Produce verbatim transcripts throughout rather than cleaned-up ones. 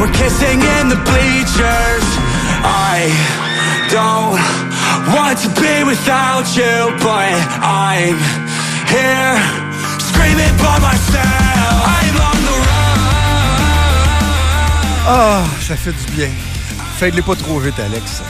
we're kissing in the bleachers. I don't want to be without you, but I'm here screaming by myself. I'm on the run. Ah, oh, ça fait du bien. Faites-les pas trop vite, Alex.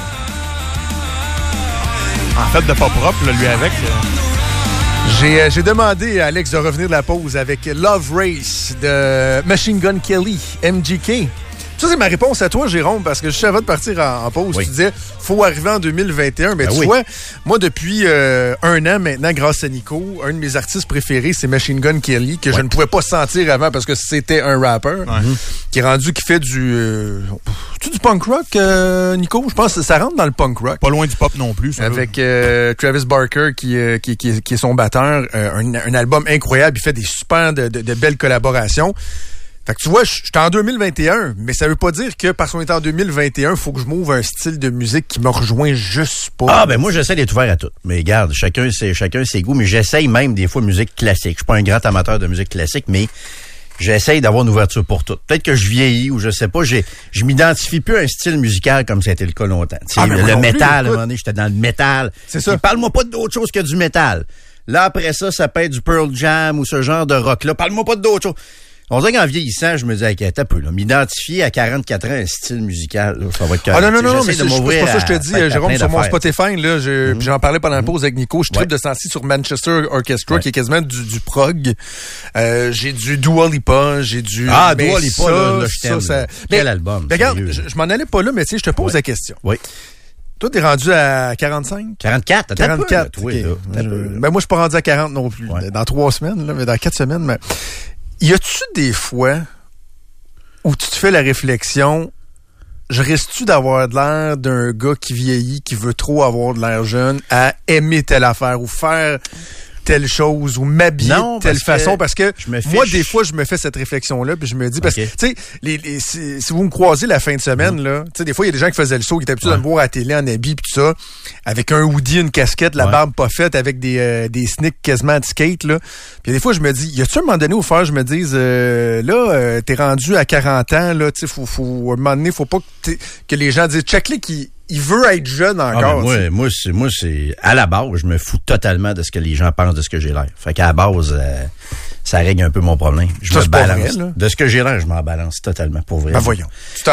En fait, de pas propre, là, lui avec. Là. J'ai, euh, j'ai demandé à Alex de revenir de la pause avec Love Race de Machine Gun Kelly, M G K. Ça, c'est ma réponse à toi, Jérôme, parce que juste avant de partir en, en pause, oui. Tu disais faut arriver en deux mille vingt et un. Mais ben tu oui. vois, moi, depuis euh, un an maintenant, grâce à Nico, un de mes artistes préférés, c'est Machine Gun Kelly, que ouais. je ne pouvais pas sentir avant parce que c'était un rappeur, mm-hmm. qui est rendu, qui fait du... Euh, du punk rock, euh, Nico? Je pense que ça rentre dans le punk rock. Pas loin du pop non plus. Ça, avec euh, Travis Barker, qui, euh, qui, qui, qui est son batteur. Euh, un, un album incroyable. Il fait des super de, de, de belles collaborations. Fait que tu vois, je suis en deux mille vingt et un, mais ça veut pas dire que parce qu'on est en deux mille vingt et un, il faut que je m'ouvre un style de musique qui me rejoint juste pas. Ah, ben moi, j'essaie d'être ouvert à tout. Mais regarde, chacun ses, chacun ses goûts, mais j'essaye même des fois musique classique. Je suis pas un grand amateur de musique classique, mais j'essaye d'avoir une ouverture pour tout. Peut-être que je vieillis ou je sais pas, j'ai, je m'identifie plus à un style musical comme ça a été le cas longtemps. Ah, le le métal, à un moment donné, j'étais dans le métal. C'est ça. Parle-moi pas d'autre chose que du métal. Là, après ça, ça peut être du Pearl Jam ou ce genre de rock-là. Parle-moi pas d'autre chose. On dirait qu'en vieillissant, je me dis, OK, t'as peu, là. M'identifier à quarante-quatre ans un style musical, là, ça va être correct. Ah non, non, non, mais c'est, c'est pour ça que je te dis, à, Jérôme, sur mon Spotify, là, je, mm-hmm. j'en parlais pendant la pause avec Nico, je tripe ouais. de sensi sur Manchester Orchestra, ouais. qui est quasiment du, du prog. Euh, j'ai du Dua Lipa, j'ai du... Ah, Dua Lipa, ça, là, là, je t'aime. Ça, ça... Quel mais, album. Mais regarde, je, je m'en allais pas là, mais tu sais, je te pose ouais. la question. Oui. Toi, t'es rendu à quarante-cinq? quarante-quatre, quarante-quatre, peu, okay. là, oui, là. Ben, moi, je suis pas rendu à quarante non plus. Ouais. Dans trois semaines, là, mais dans quatre semaines, mais... Y a-tu des fois où tu te fais la réflexion, je risque-tu d'avoir de l'air d'un gars qui vieillit, qui veut trop avoir de l'air jeune, à aimer telle affaire ou faire telle chose ou m'habiller non, de telle parce façon? Parce que moi, des fois, je me fais cette réflexion-là puis je me dis, parce okay. que, tu sais, les, les, si, si vous me croisez la fin de semaine, mm. là, tu sais, des fois, il y a des gens qui faisaient le saut, qui étaient habitués ouais. de me voir à la télé en habit puis tout ça, avec un hoodie, une casquette, la ouais. barbe pas faite, avec des, euh, des sneaks quasiment de skate, là. Puis des fois, je me dis, y a-tu un moment donné où faire, je me dise, euh, là, euh, t'es rendu à quarante ans, là, tu sais, faut, faut, à un moment donné, faut pas que, que les gens disent, check-les qui il veut être jeune encore. Ah ben moi, moi, c'est, moi, c'est à la base, je me fous totalement de ce que les gens pensent de ce que j'ai l'air. Fait qu'à la base, euh, ça règle un peu mon problème. Je ça, me balance. Vrai, de ce que j'ai l'air, je m'en balance totalement, pour vrai. Ben voyons.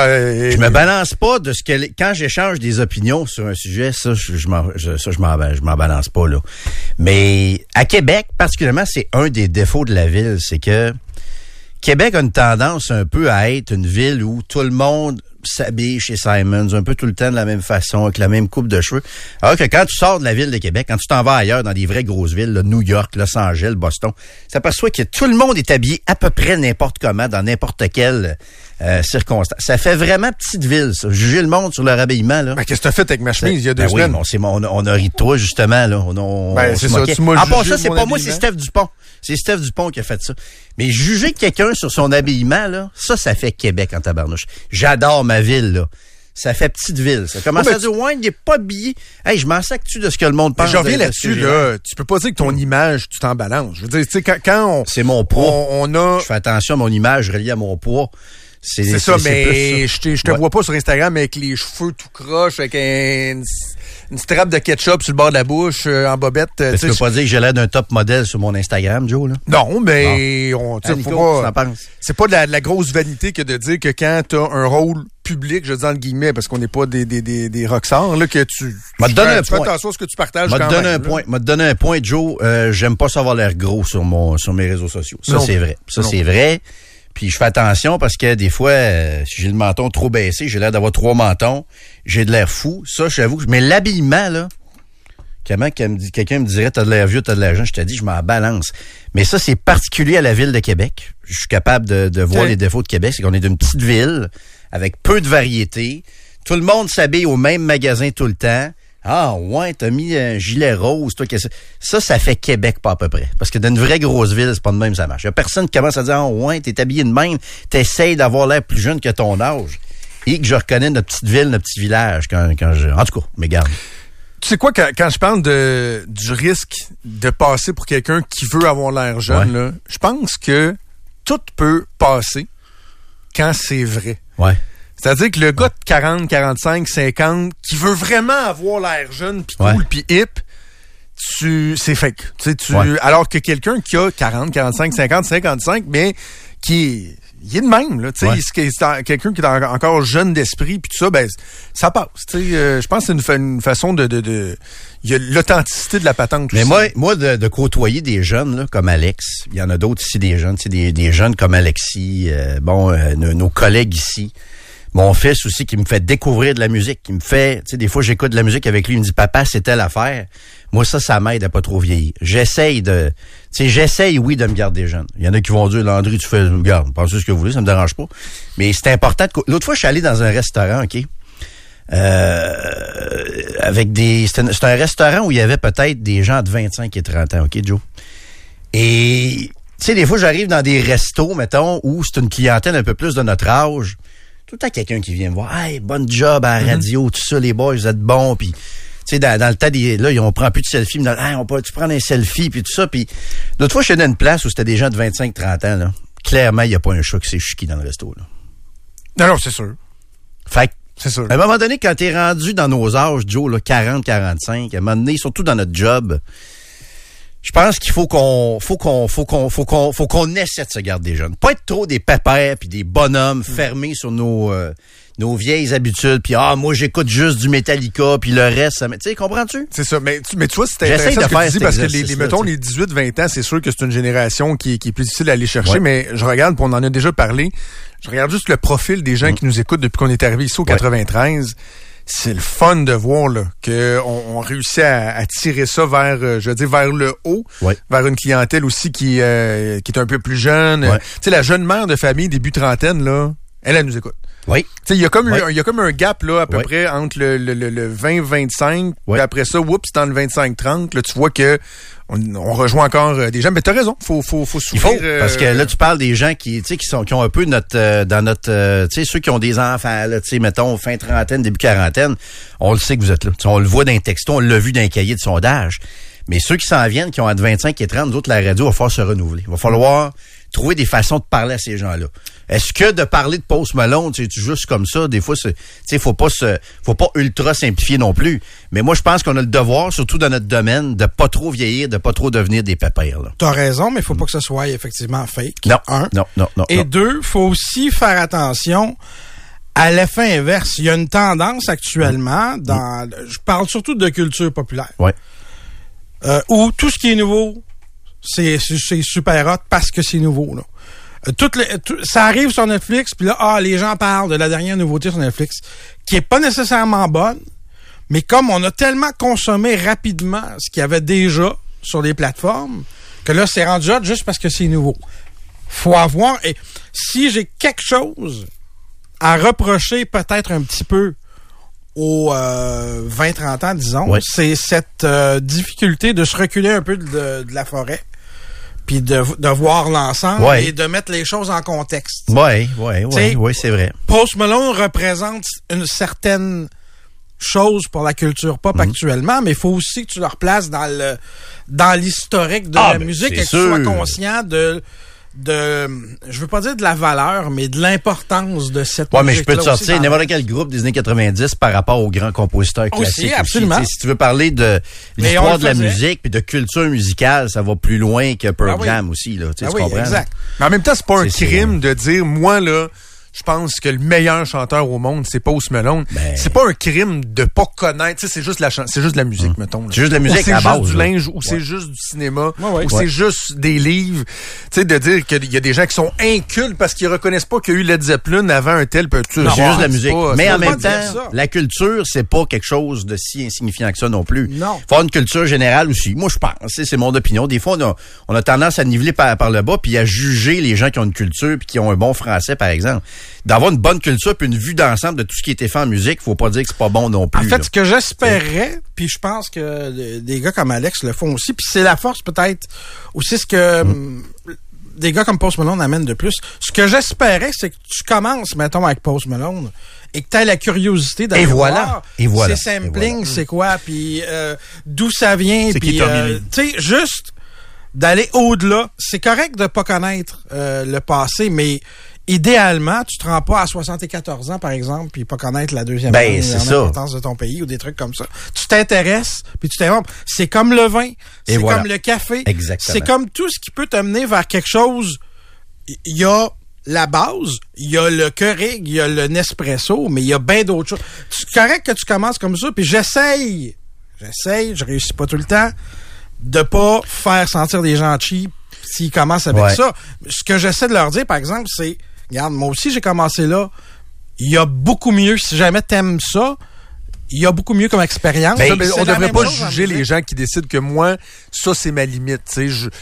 Je me balance pas de ce que... Quand j'échange des opinions sur un sujet, ça, je, je m'en, je, ça, je m'en, je m'en balance pas, là. Mais à Québec, particulièrement, c'est un des défauts de la ville, c'est que Québec a une tendance un peu à être une ville où tout le monde s'habille chez Simons un peu tout le temps de la même façon, avec la même coupe de cheveux. Alors que quand tu sors de la ville de Québec, quand tu t'en vas ailleurs dans des vraies grosses villes, là, New York, Los Angeles, Boston, tu t'aperçois que tout le monde est habillé à peu près n'importe comment, dans n'importe quelle euh, circonstance. Ça fait vraiment petite ville, ça. Juger le monde sur leur habillement, là. Ben, qu'est-ce que t'as fait avec ma chemise il y a deux ben semaines? Oui, on, c'est, on, on a ri de toi, justement, là. On, on, ben, on c'est ça, tu m'as à part ça, c'est pas habillement. moi, c'est Steph Dupont. C'est Steph Dupont qui a fait ça. Mais juger quelqu'un sur son habillement, là, ça, ça fait Québec en tabarnouche. J'adore ma ville, là. Ça fait petite ville. Ça commence oh, à dire, ouais, il n'est pas habillé. Hey, je m'en sac-tu de ce que le monde pense? Je reviens là-dessus, là. Tu peux pas dire que ton image, tu t'en balances. Je veux dire, tu sais, quand, quand on... C'est mon poids. On, on a... Je fais attention à mon image reliée à mon poids. C'est, c'est, c'est ça, c'est, mais c'est je te, je te ouais. vois pas sur Instagram avec les cheveux tout croches, avec un... une strap de ketchup sur le bord de la bouche, euh, en bobette. Tu peux pas dire que j'ai l'air d'un top modèle sur mon Instagram, Joe, là? Non, mais bon. on, tu sais, Nico, faut pas, penses? C'est pas de la, de la grosse vanité que de dire que quand t'as un rôle public, je dis dans le guillemets, parce qu'on n'est pas des, des, des, des rockstars, là, que tu, m'a tu, donné fais, un tu point. fais attention à ce que tu partages m'a quand donné même. Un point, m'a donné un point, Joe, euh, j'aime pas ça avoir l'air gros sur mon, sur mes réseaux sociaux. Ça, non. c'est vrai. Ça, non. c'est vrai. Puis je fais attention parce que des fois, euh, si j'ai le menton trop baissé, j'ai l'air d'avoir trois mentons, j'ai de l'air fou. Ça, j'avoue. Mais l'habillement, là, comment quelqu'un me dirait, t'as de l'air vieux, t'as de l'air jeune, je te dis, je m'en balance. Mais ça, c'est particulier à la ville de Québec. Je suis capable de, de voir okay. les défauts de Québec. C'est qu'on est d'une petite ville avec peu de variété. Tout le monde s'habille au même magasin tout le temps. Ah, ouais, t'as mis un gilet rose, toi, qu'est-ce que ça, ça fait Québec, pas à peu près. Parce que dans une vraie grosse ville, c'est pas de même, ça marche. Il y a personne qui commence à dire, ah, ouais, t'es habillé de même, t'essayes d'avoir l'air plus jeune que ton âge. Et que je reconnais notre petite ville, notre petit village, quand, quand je, en tout cas, mais garde. Tu sais quoi, quand, quand je parle de, du risque de passer pour quelqu'un qui veut avoir l'air jeune, ouais. là, je pense que tout peut passer quand c'est vrai. Ouais. C'est-à-dire que le gars de quarante, quarante-cinq, cinquante, qui veut vraiment avoir l'air jeune, puis cool, Ouais. puis hip, tu, c'est fake. Tu sais, tu, Ouais. alors que quelqu'un qui a quarante, quarante-cinq, cinquante, cinquante-cinq, mais qui est, il est de même, là. Tu sais, Ouais. c'est, c'est quelqu'un qui est en- encore jeune d'esprit, puis tout ça, ben, ça passe. Tu sais, euh, je pense que c'est une, fa- une façon de, de, de, il y a l'authenticité de la patente. Mais aussi. moi, moi de, de côtoyer des jeunes là, comme Alex, il y en a d'autres ici, des jeunes, tu sais, des, des jeunes comme Alexis, euh, bon, euh, nos, nos collègues ici. Mon fils aussi qui me fait découvrir de la musique, qui me fait, tu sais, des fois j'écoute de la musique avec lui, il me dit papa, c'est telle affaire. Moi ça, ça m'aide à pas trop vieillir. J'essaye de, tu sais, j'essaye oui de me garder jeune. Il y en a qui vont dire Landry, tu fais, regarde, pensez ce que vous voulez, ça me dérange pas. Mais c'est important. De... L'autre fois, je suis allé dans un restaurant, ok, euh, avec des, c'était un, c'était un restaurant où il y avait peut-être des gens de vingt-cinq et trente ans, ok, Joe. Et tu sais, des fois j'arrive dans des restos, mettons, où c'est une clientèle un peu plus de notre âge. Tout le temps quelqu'un qui vient me voir, hey, bonne job à la radio, mm-hmm. tout ça, les boys, vous êtes bons, puis tu sais, dans, dans le temps, des, là, on prend plus de selfies, mais dans, hey, on peut, tu prends un selfie, puis tout ça, puis l'autre fois, je suis dans une place où c'était des gens de vingt-cinq trente ans, là. Clairement, il n'y a pas un chat qui s'est chuki dans le resto, là. Non, non, c'est sûr. Fait que, c'est sûr. À un moment donné, quand t'es rendu dans nos âges, Joe, là, quarante, quarante-cinq, à un moment donné, surtout dans notre job, je pense qu'il faut qu'on, faut qu'on, faut qu'on, faut qu'on, faut qu'on essaie de se garder jeunes. Pas être trop des pépères puis des bonhommes fermés sur nos, euh, nos vieilles habitudes. Puis ah, moi j'écoute juste du Metallica puis le reste, ça, tu sais, comprends-tu? C'est ça. Mais tu, mais tu vois, c'est J'essaie intéressant de ce que faire tu dis cet parce que les, les exercice-là, mettons tu sais. les dix-huit vingt ans, c'est sûr que c'est une génération qui, qui est plus difficile à aller chercher. Ouais. Mais je regarde, puis on en a déjà parlé. Je regarde juste le profil des gens Mm. qui nous écoutent depuis qu'on est arrivé ici au Ouais. quatre-vingt-treize. C'est le fun de voir là que on, on réussit à, à tirer ça vers, euh, je veux dire, vers le haut, Ouais. vers une clientèle aussi qui euh, qui est un peu plus jeune. Ouais. Tu sais, la jeune mère de famille début trentaine là, elle, elle nous écoute. Oui. Tu sais, il y a comme Ouais. un, il y a comme un gap là à peu Ouais. près entre le, le, le, le vingt vingt-cinq, Ouais. puis après ça, oups, dans le vingt-cinq trente, là tu vois que on, on rejoint encore euh, des gens. Mais t'as raison, faut faut faut Il s'ouvrir. faut, parce que là, tu parles des gens qui, tu sais, qui sont, qui ont un peu notre, euh, dans notre, euh, tu sais, ceux qui ont des enfants, là, tu sais, mettons, fin trentaine, début quarantaine, on le sait que vous êtes là. Tu sais, on le voit dans un texto, on l'a vu dans un cahier de sondage. Mais ceux qui s'en viennent, qui ont entre vingt-cinq et trente, nous autres, la radio va falloir se renouveler. Il va falloir trouver des façons de parler à ces gens-là. Est-ce que de parler de Post Malone, tu sais, juste comme ça, des fois, c'est, tu sais, faut pas se, faut pas ultra simplifier non plus. Mais moi, je pense qu'on a le devoir, surtout dans notre domaine, de pas trop vieillir, de pas trop devenir des pépères, là. T'as raison, mais il faut pas que ce soit effectivement fake. Non, Un. non, non, non. Et non. deux, faut aussi faire attention à l'effet inverse. Il y a une tendance actuellement dans, je parle surtout de culture populaire, Ouais. euh, où tout ce qui est nouveau, c'est, c'est, c'est super hot parce que c'est nouveau, là. Euh, toutes les, tout, ça arrive sur Netflix, puis là, ah, les gens parlent de la dernière nouveauté sur Netflix, qui est pas nécessairement bonne, mais comme on a tellement consommé rapidement ce qu'il y avait déjà sur les plateformes, que là, c'est rendu hot juste parce que c'est nouveau. Faut avoir, et si j'ai quelque chose à reprocher peut-être un petit peu aux euh, vingt trente ans, disons, Ouais. c'est cette euh, difficulté de se reculer un peu de, de la forêt, puis de, de voir l'ensemble Ouais. et de mettre les choses en contexte. Ouais, ouais, ouais, T'sais, ouais, c'est vrai. Post Malone représente une certaine chose pour la culture pop Mhm. actuellement, mais il faut aussi que tu le replaces dans le dans l'historique de Ah, la ben, musique c'est et que tu sois sûr. conscient de de je veux pas dire de la valeur, mais de l'importance de cette Ouais, mais je peux te musique-là aussi sortir dans- n'importe quel groupe des années quatre-vingt-dix par rapport aux grands compositeurs Aussi, classiques. absolument. Tu sais, si tu veux parler de Mais on l'histoire le de la faisait. musique puis de culture musicale, ça va plus loin que Pearl Ah oui. Jam aussi, là. Tu sais, Ah tu oui, comprends? exact. Mais en même temps, c'est pas un C'est- crime de dire moi là. Je pense que le meilleur chanteur au monde, c'est Post Malone. Ben- C'est pas un crime de pas connaître. Tu sais, c'est juste la chan- c'est juste de la musique, mettons. là. C'est juste de la musique Ou c'est à juste base, du là. linge, ou Ouais. c'est juste du cinéma, Ouais, ouais. ou Ouais. c'est juste des livres. Tu sais, de dire qu'il y a des gens qui sont incultes parce qu'ils reconnaissent pas qu'il y a eu Led Zeppelin avant un tel peu. C'est juste de la musique. Pas, Mais c'est en pas même dire temps, ça. la culture, c'est pas quelque chose de si insignifiant que ça non plus. Non. Faut avoir une culture générale aussi. Moi, je pense, c'est c'est mon opinion. Des fois, on a, on a tendance à niveler par, par le bas puis à juger les gens qui ont une culture puis qui ont un bon français, par exemple. D'avoir une bonne culture puis une vue d'ensemble de tout ce qui a été fait en musique, faut pas dire que c'est pas bon non plus. En fait, là. ce que j'espérais, puis je pense que le- des gars comme Alex le font aussi, puis c'est la force peut-être aussi ce que hum, des gars comme Post Malone amènent de plus. Ce que j'espérais, c'est que tu commences, mettons, avec Post Malone et que tu aies la curiosité d'aller Et voilà. voir Et voilà. ces Et samplings, voilà. c'est quoi, puis euh, d'où ça vient, C'est qui puis Tommy euh, Lee? tu sais, juste d'aller au-delà. C'est correct de pas connaître euh, le passé, mais idéalement, tu te rends pas à soixante-quatorze ans, par exemple, puis pas connaître la deuxième ben, langue, c'est l'importance de ton pays ou des trucs comme ça. Tu t'intéresses, puis tu t'inventes. C'est comme le vin, c'est voilà. comme le café. Exactement. C'est comme tout ce qui peut t'amener vers quelque chose. Il y a la base, il y a le Keurig, il y a le Nespresso, mais il y a bien d'autres choses. C'est correct que tu commences comme ça, puis j'essaye, j'essaye, je réussis pas tout le temps, de pas faire sentir des gens cheap s'ils commencent avec ouais. ça. Ce que j'essaie de leur dire, par exemple, c'est, regarde, moi aussi j'ai commencé là, il y a beaucoup mieux, si jamais t'aimes ça, il y a beaucoup mieux comme expérience. Ben, mais on devrait pas chose, juger les gens qui décident que moi, ça c'est ma limite. Tu sais, je,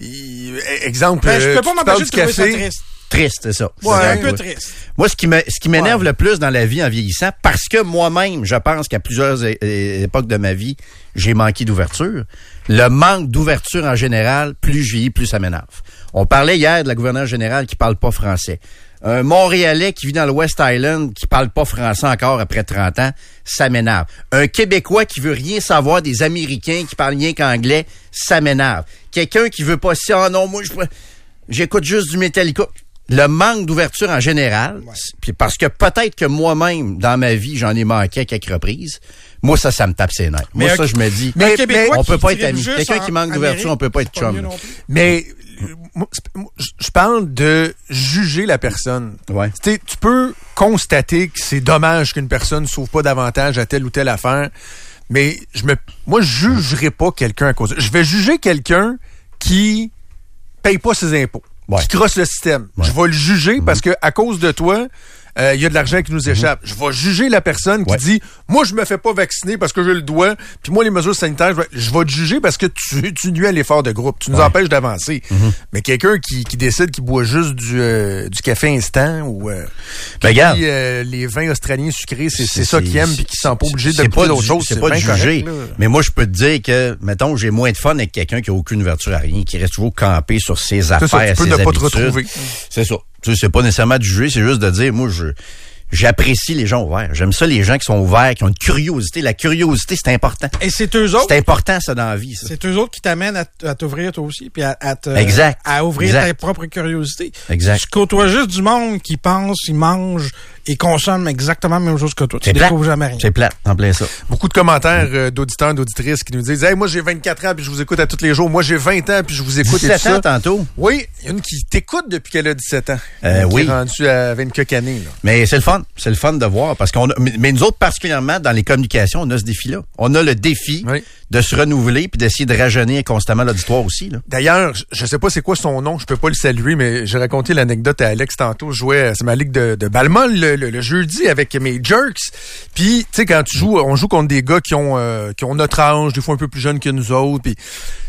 il, exemple, ben, je peux pas tu m'empêcher de trouver café, ça triste. Triste, c'est ça. Ouais, c'est un vrai. peu triste. Moi, ce qui me, ce qui m'énerve ouais. le plus dans la vie en vieillissant, parce que moi-même, je pense qu'à plusieurs é- é- époques de ma vie, j'ai manqué d'ouverture. Le manque d'ouverture en général, plus je vieillis, plus ça m'énerve. On parlait hier de la gouverneure générale qui parle pas français. Un Montréalais qui vit dans le West Island qui parle pas français encore après trente ans, ça m'énerve. Un Québécois qui veut rien savoir des Américains qui parlent rien qu'anglais, ça m'énerve. Quelqu'un qui veut pas si, ah non, moi, je, j'écoute juste du Metallica. Le manque d'ouverture en général, ouais. puis parce que peut-être que moi-même, dans ma vie, j'en ai manqué à quelques reprises, moi, ça, ça me tape ses nerfs. Mais moi, un, ça, je me dis, mais, mais on qui, peut pas qui être amis. Quelqu'un qui manque d'ouverture, Amérique, on peut pas être chum. Mais moi, je parle de juger la personne. Ouais. Tu sais, tu peux constater que c'est dommage qu'une personne ne s'ouvre pas davantage à telle ou telle affaire, mais je me, moi, je jugerai pas quelqu'un à cause de... Je vais juger quelqu'un qui paye pas ses impôts. Ouais. Qui crosse le système. Ouais. Je vais le juger mm-hmm. parce que à cause de toi, il euh, y a de l'argent qui nous échappe. Mm-hmm. Je vais juger la personne qui ouais. dit « Moi, je me fais pas vacciner parce que je le dois. Puis moi, les mesures sanitaires, je vais, je vais te juger parce que tu, tu nuis à l'effort de groupe. Tu nous ouais. empêches d'avancer. Mm-hmm. » Mais quelqu'un qui, qui décide qu'il boit juste du, euh, du café instant ou euh, ben, qui, euh, les vins australiens sucrés, c'est, c'est, c'est ça qu'il aime puis qui ne sont pas obligés de goûter d'autres choses. C'est, c'est pas de juger. Correct, mais moi, je peux te dire que, mettons, j'ai moins de fun avec quelqu'un qui a aucune ouverture à rien, qui reste toujours campé sur ses c'est affaires, ça, tu peux ses ne habitudes. pas te retrouver. C'est ça. Tu sais, c'est pas nécessairement de juger, c'est juste de dire, moi, je... J'apprécie les gens ouverts. J'aime ça, les gens qui sont ouverts, qui ont une curiosité. La curiosité, c'est important. Et c'est eux autres. C'est important, ça, dans la vie, ça. C'est eux autres qui t'amènent à, à t'ouvrir toi aussi, puis à, à, te, exact. à ouvrir exact. ta propre curiosité. Exact. Tu côtoies juste du monde qui pense, ils mangent et consomment exactement la même chose que toi. Tu c'est découvres plate. jamais rien. C'est plate, en plein ça. Beaucoup de commentaires euh, d'auditeurs, d'auditrices qui nous disent « Hey, moi, j'ai vingt-quatre ans puis je vous écoute à tous les jours. Moi, j'ai vingt ans puis je vous écoute et tout ça. » dix-sept ans tantôt. Oui, il y a une qui t'écoute depuis qu'elle a dix-sept ans. Euh, qui oui. est rendue à vingt-quelques années. Là. Mais c'est le fun. C'est le fun de voir. Parce qu'on a, mais nous autres, particulièrement, dans les communications, on a ce défi-là. On a le défi oui. de se renouveler puis d'essayer de rajeunir constamment l'auditoire aussi. Là. D'ailleurs, je sais pas c'est quoi son nom, je peux pas le saluer, mais j'ai raconté l'anecdote à Alex tantôt. Je jouais, c'est ma ligue de, de Balmol le, le, le jeudi avec mes Jerks. Puis, tu sais, quand tu joues, on joue contre des gars qui ont euh, qui ont notre âge, des fois un peu plus jeunes que nous autres. Puis,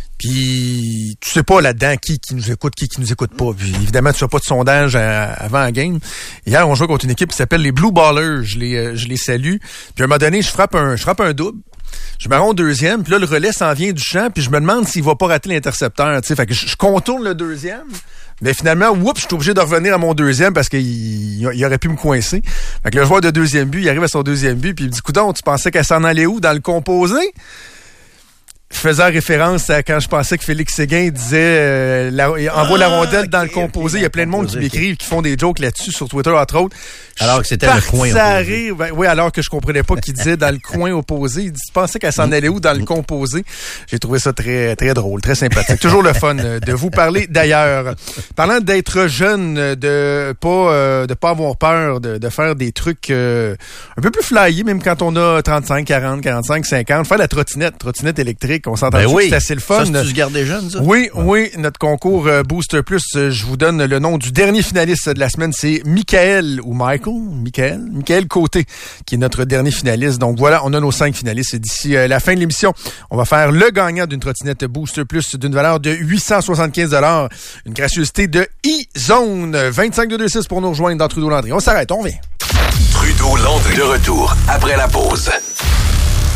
puis tu sais pas là-dedans qui qui nous écoute, qui qui nous écoute pas. Puis évidemment, tu fais pas de sondage à, avant la game. Hier, on jouait contre une équipe qui s'appelle les Blue Ballers. Je les euh, je les salue. Puis à un moment donné, je frappe un je frappe un double. Je me rends au deuxième, puis là, le relais s'en vient du champ, puis je me demande s'il va pas rater l'intercepteur, tu sais. Fait que je, je contourne le deuxième, mais finalement, oups, je suis obligé de revenir à mon deuxième parce qu'il il, il aurait pu me coincer. Fait que le joueur de deuxième but, il arrive à son deuxième but, puis il me dit, coudonc, tu pensais qu'elle s'en allait où dans le composé? Faisant référence à quand je pensais que Félix Séguin disait euh, la, envoie ah, la rondelle dans okay, le composé. Okay, il y a plein de monde qui m'écrivent, qui font des jokes là-dessus sur Twitter, entre autres. Alors que c'était le coin opposé. Ben, oui, alors que je comprenais pas qu'il disait dans le coin opposé. Il dit, tu pensais qu'elle s'en allait où dans le composé? J'ai trouvé ça très très drôle, très sympathique. Toujours le fun de vous parler d'ailleurs. Parlant d'être jeune, de pas euh, de pas avoir peur, de, de faire des trucs euh, un peu plus flyés, même quand on a trente-cinq, quarante, quarante-cinq, cinquante. Faire la trottinette, trottinette électrique. On s'entend ben oui. c'est assez le fun. Ça, tu gardes des jeunes, ça? Oui, ouais. oui. Notre concours euh, Booster Plus, euh, je vous donne le nom du dernier finaliste de la semaine. C'est Michael ou Michael, Michael, Michael Côté, qui est notre dernier finaliste. Donc voilà, on a nos cinq finalistes. Et d'ici euh, la fin de l'émission, on va faire le gagnant d'une trottinette Booster Plus d'une valeur de huit cent soixante-quinze dollars. Une gracieuseté de E-Zone. vingt-cinq deux deux six pour nous rejoindre dans Trudeau-Landry. On s'arrête, on vient. Trudeau-Landry de retour après la pause.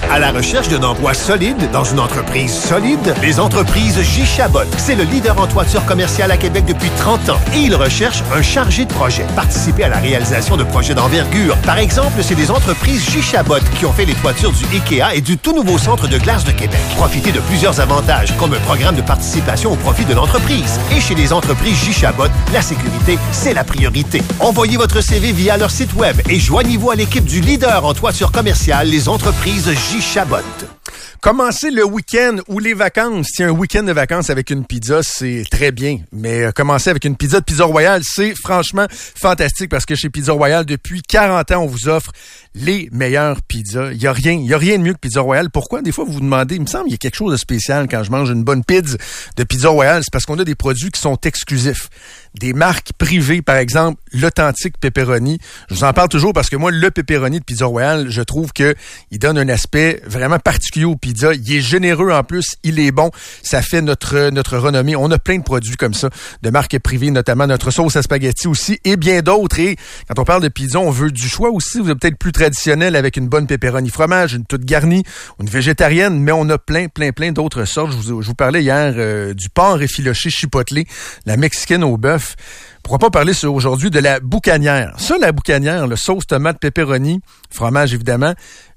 À la recherche d'un emploi solide dans une entreprise solide, les entreprises J. Chabot. C'est le leader en toiture commerciale à Québec depuis trente ans et il recherche un chargé de projet. Participer à la réalisation de projets d'envergure. Par exemple, c'est les entreprises J. Chabot qui ont fait les toitures du IKEA et du tout nouveau centre de glace de Québec. Profitez de plusieurs avantages, comme un programme de participation au profit de l'entreprise. Et chez les entreprises J. Chabot, la sécurité, c'est la priorité. Envoyez votre C V via leur site web et joignez-vous à l'équipe du leader en toiture commerciale, les entreprises J. Chabot. Commencer le week-end ou les vacances. Tiens, un week-end de vacances avec une pizza, c'est très bien. Mais euh, commencer avec une pizza de Pizza Royale, c'est franchement fantastique parce que chez Pizza Royale, depuis quarante ans, on vous offre les meilleures pizzas. Il y a rien, il y a rien de mieux que Pizza Royale. Pourquoi? Des fois, vous vous demandez, il me semble qu'il y a quelque chose de spécial quand je mange une bonne pizza de Pizza Royale. C'est parce qu'on a des produits qui sont exclusifs. Des marques privées, par exemple, l'authentique pepperoni. Je vous en parle toujours parce que moi, le pepperoni de Pizza Royale, je trouve que il donne un aspect vraiment particulier aux pizzas. Il est généreux en plus, il est bon. Ça fait notre notre renommée. On a plein de produits comme ça, de marques privées, notamment notre sauce à spaghetti aussi, et bien d'autres. Et quand on parle de pizza, on veut du choix aussi. Vous êtes peut-être plus traditionnel avec une bonne pepperoni fromage, une toute garnie, une végétarienne, mais on a plein, plein, plein d'autres sortes. Je vous, je vous parlais hier euh, du porc effiloché chipotelé, la mexicaine au bœuf. Pourquoi pas parler sur, aujourd'hui de la boucanière. Ça, la boucanière, le sauce tomate pepperoni, fromage évidemment,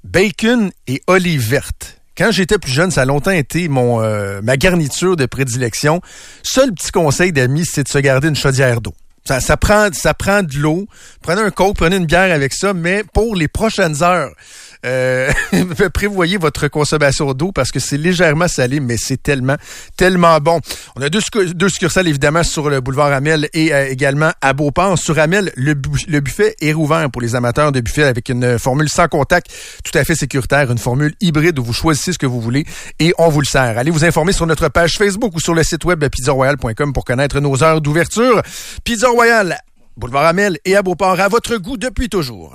bacon et olive verte. Quand j'étais plus jeune, ça a longtemps été mon euh, ma garniture de prédilection. Seul petit conseil d'amis, c'est de se garder une chaudière d'eau. Ça, ça prend ça prend de l'eau. Prenez un coke, prenez une bière avec ça, mais pour les prochaines heures, euh, prévoyez votre consommation d'eau parce que c'est légèrement salé, mais c'est tellement, tellement bon. On a deux, deux succursales, évidemment, sur le boulevard Amel et euh, également à Beauport. Sur Amel, le, bu- le buffet est rouvert pour les amateurs de buffet avec une formule sans contact, tout à fait sécuritaire, une formule hybride où vous choisissez ce que vous voulez et on vous le sert. Allez vous informer sur notre page Facebook ou sur le site web pizza royale point com pour connaître nos heures d'ouverture. Pizza Royale, boulevard Amel et à Beauport, à votre goût depuis toujours.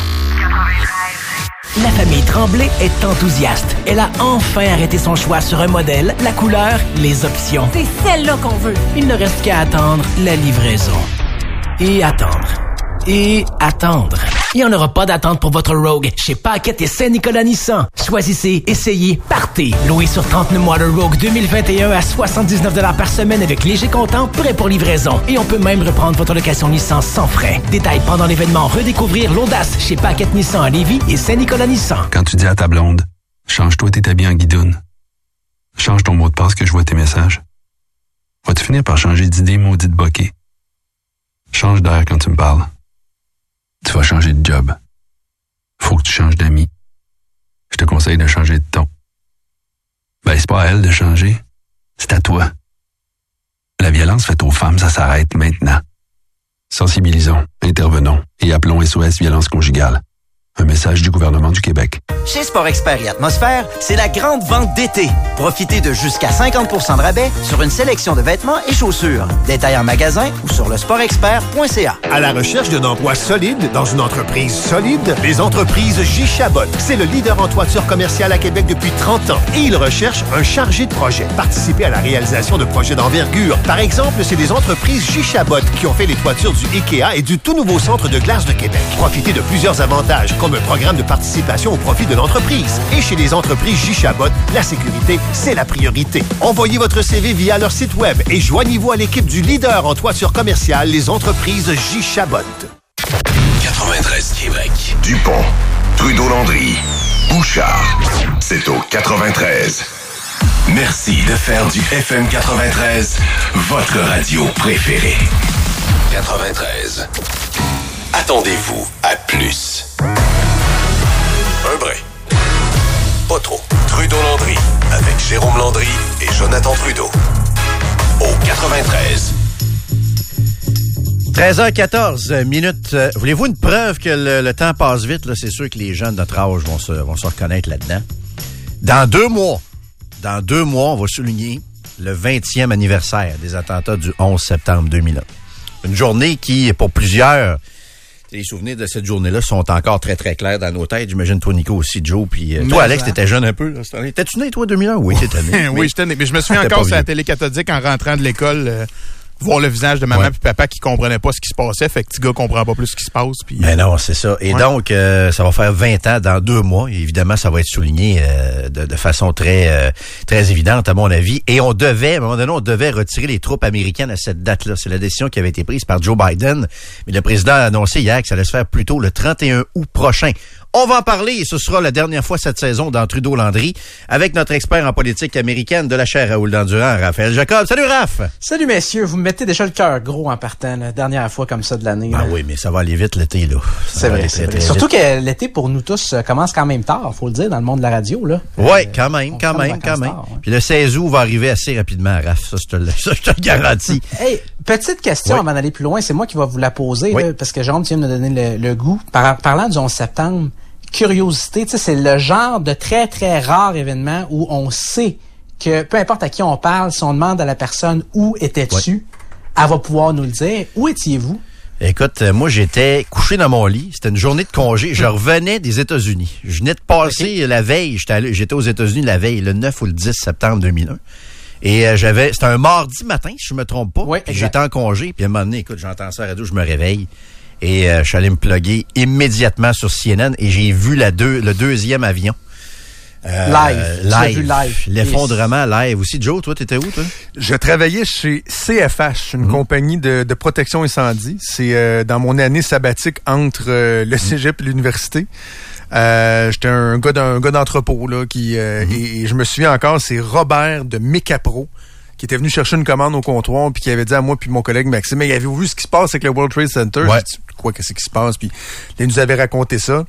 La famille Tremblay est enthousiaste. Elle a enfin arrêté son choix sur un modèle, la couleur, les options. C'est celle-là qu'on veut. Il ne reste qu'à attendre la livraison. Et attendre. Et attendre. Il n'y en aura pas d'attente pour votre Rogue chez Paquette et Saint-Nicolas Nissan. Choisissez, essayez, partez. Loué sur trente-neuf mois le Rogue deux mille vingt et un à soixante-dix-neuf dollars par semaine avec léger comptant, prêt pour livraison. Et on peut même reprendre votre location Nissan sans frais. Détails pendant l'événement Redécouvrir l'audace chez Paquette Nissan à Lévis et Saint-Nicolas Nissan. Quand tu dis à ta blonde, change-toi tes habits en guidoune. Change ton mot de passe que je vois tes messages. Vas-tu finir par changer d'idée maudite bokeh? Change d'air quand tu me parles. Tu vas changer de job. Faut que tu changes d'amis. Je te conseille de changer de ton. Ben, c'est pas à elle de changer. C'est à toi. La violence faite aux femmes, ça s'arrête maintenant. Sensibilisons, intervenons et appelons S O S Violence Conjugale. Un message du gouvernement du Québec. Chez Sport Expert et Atmosphère, c'est la grande vente d'été. Profitez de jusqu'à cinquante pour cent de rabais sur une sélection de vêtements et chaussures. Détails en magasin ou sur le sport expert point c a. À la recherche d'un emploi solide dans une entreprise solide, les entreprises J. Chabot. C'est le leader en toiture commerciale à Québec depuis trente ans et il recherche un chargé de projet. Participer à la réalisation de projets d'envergure. Par exemple, c'est les entreprises J. Chabot qui ont fait les toitures du IKEA et du tout nouveau centre de glace de Québec. Profitez de plusieurs avantages, comme un programme de participation au profit de l'entreprise. Et chez les entreprises J. Chabot, la sécurité, c'est la priorité. Envoyez votre C V via leur site web et joignez-vous à l'équipe du leader en toiture commerciale, les entreprises J. Chabot. quatre-vingt-treize Québec. Dupont, Trudeau-Landry, Bouchard. C'est au quatre-vingt-treize. Merci de faire du F M quatre-vingt-treize votre radio préférée. quatre-vingt-treize. Attendez-vous à plus. Un brin. Pas trop. Trudeau-Landry avec Jérôme Landry et Jonathan Trudeau. Au quatre-vingt-treize. treize heures quatorze minutes. Euh, voulez-vous une preuve que le, le temps passe vite? Là, c'est sûr que les gens de notre âge vont se, vont se reconnaître là-dedans. Dans deux mois, dans deux mois, on va souligner le vingtième anniversaire des attentats du onze septembre deux mille un. Une journée qui, pour plusieurs, les souvenirs de cette journée-là sont encore très, très clairs dans nos têtes. J'imagine toi, Nico, aussi, Joe. Puis euh, toi, Alex, t'étais jeune un peu. Là, cette année. T'es-tu né, toi, deux mille un? Oui, t'étais né. Oui, j'étais né. Mais je me souviens encore sur la télé cathodique en rentrant de l'école. Euh, voir le visage de maman Ouais. puis papa qui comprenaient pas ce qui se passait. Fait que petit gars comprend pas plus ce qui se passe. Puis, Mais non, c'est ça. Et Ouais. donc, euh, ça va faire vingt ans dans deux mois. Et évidemment, ça va être souligné euh, de, de façon très euh, très évidente, à mon avis. Et on devait, à un moment donné, on devait retirer les troupes américaines à cette date-là. C'est la décision qui avait été prise par Joe Biden. Mais le président a annoncé hier que ça allait se faire plus tôt le trente et un août prochain. On va en parler et ce sera la dernière fois cette saison dans Trudeau-Landry avec notre expert en politique américaine de la chaire Raoul Dandurand, Raphaël Jacob. Salut Raph! Salut messieurs, vous me mettez déjà le cœur gros en partant, la dernière fois comme ça de l'année. Ah là. oui, mais ça va aller vite l'été, là. Ça C'est va vrai, aller c'est très, vrai. très Surtout vite. que l'été pour nous tous euh, commence quand même tard, faut le dire, dans le monde de la radio, là. Oui, Euh, quand même, on quand prend des même, quand vacances même. tard, ouais. Puis le seize août va arriver assez rapidement, Raph. Ça, je te le, ça, je te le garantis. Hey, petite question Oui. avant d'aller plus loin, c'est moi qui va vous la poser, Oui. là, parce que Jérôme, tu viens de me donner le, le goût. Par, parlant du onze septembre, curiosité, tu sais, c'est le genre de très, très rare événement où on sait que peu importe à qui on parle, si on demande à la personne où étais-tu, elle va pouvoir nous le dire. Où étiez-vous? Écoute, euh, moi, j'étais couché dans mon lit. C'était une journée de congé. Je revenais des États-Unis. Je venais de passer la veille. J'étais allé- j'étais aux États-Unis la veille, le neuf ou le dix septembre deux mille un. Et euh, j'avais, c'était un mardi matin, si je me trompe pas. Oui, Puis exact. j'étais en congé. Puis à un moment donné, écoute, j'entends ça à la radio, je me réveille. Et euh, je suis allé me plugger immédiatement sur C N N et j'ai vu la deux, le deuxième avion. Euh, Live. Tu l'as live. vu live. L'effondrement live aussi. Joe, toi, t'étais où, toi? Je travaillais chez C F H, une compagnie de, de protection incendie. C'est euh, dans mon année sabbatique entre euh, le cégep et l'université. Euh, j'étais un gars d'un gars d'entrepôt là qui euh, et, et je me souviens encore, c'est Robert de Mecapro qui était venu chercher une commande au comptoir puis qui avait dit à moi puis mon collègue Maxime, mais avez-vous vu ce qui se passe avec le World Trade Center? Ouais. J'ai dit, quoi, qu'est-ce qui se passe? Puis là, il nous avait raconté ça.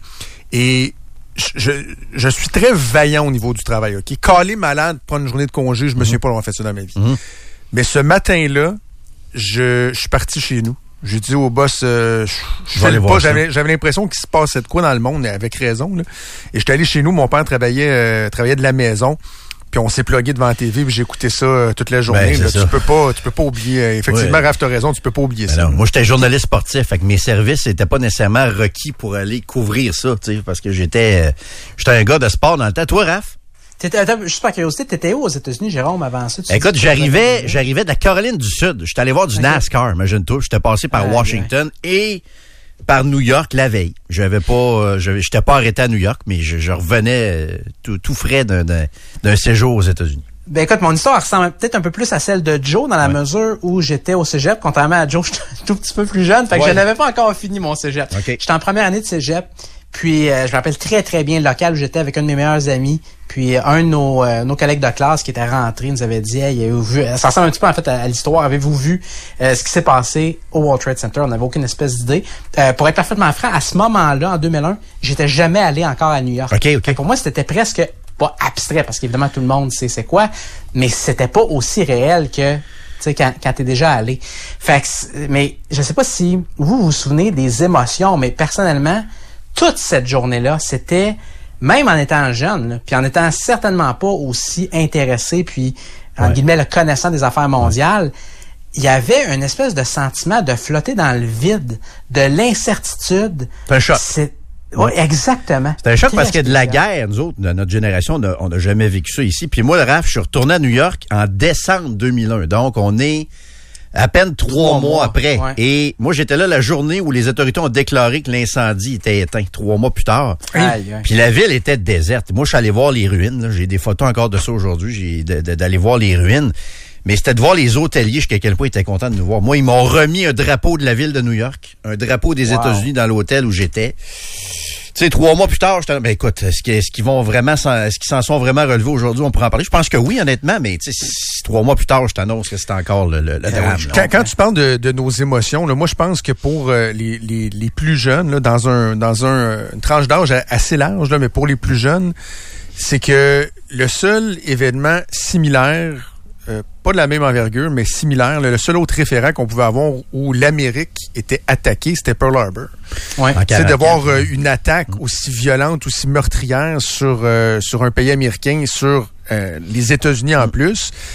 Et je, je, je suis très vaillant au niveau du travail, OK? Calé malade, prendre une journée de congé, je me souviens pas d'avoir fait ça dans ma vie. Mhm. Mais ce matin-là, je, je suis parti chez nous. J'ai dit au boss, euh, je, je vais aller fais le voir pas, ça. j'avais, j'avais l'impression qu'il se passait de quoi dans le monde, avec raison. Là. Et j'étais allé chez nous, mon père travaillait, euh, travaillait de la maison. Puis on s'est plugué devant la T V, puis j'ai écouté ça euh, toute la journée. Ben, c'est là. ça. Tu peux pas, tu peux pas oublier. euh, effectivement, Ouais. Raph, t'as raison, tu peux pas oublier Ben ça. non, moi, j'étais journaliste sportif, fait que mes services n'étaient pas nécessairement requis pour aller couvrir ça, tu sais, parce que j'étais, euh, j'étais un gars de sport dans le temps. Toi, Raph? T'étais, attends, juste par curiosité, t'étais où aux États-Unis, Jérôme, avant ça? Tu Écoute, dis que j'arrivais, t'étais- j'arrivais de la Caroline du Sud. J'étais allé voir du Ok. NASCAR, imagine-toi. J'étais passé par Aïe, Washington et par New York la veille. J'avais pas, euh, j'avais- j'étais pas arrêté à New York, mais je, je revenais euh, tout, tout frais d'un, d'un, d'un séjour aux États-Unis. Ben écoute, mon histoire ressemble peut-être un peu plus à celle de Joe dans la mesure où j'étais au cégep. Contrairement à Joe, j'étais un tout petit peu plus jeune. Fait que Ouais. je n'avais pas encore fini mon cégep. Ok. J'étais en première année de cégep. Puis euh, je me rappelle très très bien le local où j'étais avec un de mes meilleurs amis. Puis euh, un de nos, euh, nos collègues de classe qui était rentré nous avait dit, hey, avez-vous vu, ça ressemble un petit peu en fait à, à l'histoire, avez-vous vu euh, ce qui s'est passé au World Trade Center? On n'avait aucune espèce d'idée. Euh, pour être parfaitement franc, à ce moment-là, en deux mille un, j'étais jamais allé encore à New York. OK, OK. Fait que pour moi, c'était presque pas abstrait, parce qu'évidemment tout le monde sait c'est quoi, mais c'était pas aussi réel que tu sais, quand, quand t'es déjà allé. Fait que, c'est- mais je sais pas si vous vous souvenez des émotions, mais personnellement, toute cette journée-là, c'était, même en étant jeune, là, puis en étant certainement pas aussi intéressé, puis, en Ouais. guillemets, le connaissant des affaires mondiales, il y avait une espèce de sentiment de flotter dans le vide, de l'incertitude. C'est un choc. C'est, ouais, exactement. C'est un choc parce que Très de la spécial. guerre, nous autres, de notre génération, on a- on n'a jamais vécu ça ici. Puis moi, le Raph, je suis retourné à New York en décembre deux mille un. Donc, on est à peine trois, Trois mois, mois, après. ouais. Et moi, j'étais là la journée où les autorités ont déclaré que l'incendie était éteint, trois mois plus tard. Aïe, aïe. Puis la ville était déserte. Moi, je suis allé voir les ruines. là. J'ai des photos encore de ça aujourd'hui. J'ai de- de- d'aller voir les ruines. Mais c'était de voir les hôteliers jusqu'à quel point ils étaient contents de nous voir. Moi, ils m'ont remis un drapeau de la ville de New York, un drapeau des Wow. États-Unis dans l'hôtel où j'étais. Tu sais, trois mois plus tard, j'étais, ben écoute, est-ce qu'ils, est-ce qu'ils vont vraiment, s'en, est-ce qu'ils s'en sont vraiment relevés aujourd'hui? On pourra en parler. Je pense que oui, honnêtement, mais tu sais, si trois mois plus tard, je t'annonce que c'est encore le, le, le drame. là. Quand, quand tu parles de, de nos émotions, là, moi je pense que pour euh, les, les, les plus jeunes, là, dans un dans un euh, une tranche d'âge assez large, là, mais pour les plus jeunes, c'est que le seul événement similaire, euh, pas de la même envergure, mais similaire, là, le seul autre référent qu'on pouvait avoir où l'Amérique était attaquée, c'était Pearl Harbor. Ouais. En C'est de quarante-quatre. voir euh, une attaque aussi violente, aussi meurtrière sur euh, sur un pays américain et sur euh, les États-Unis en plus. Tu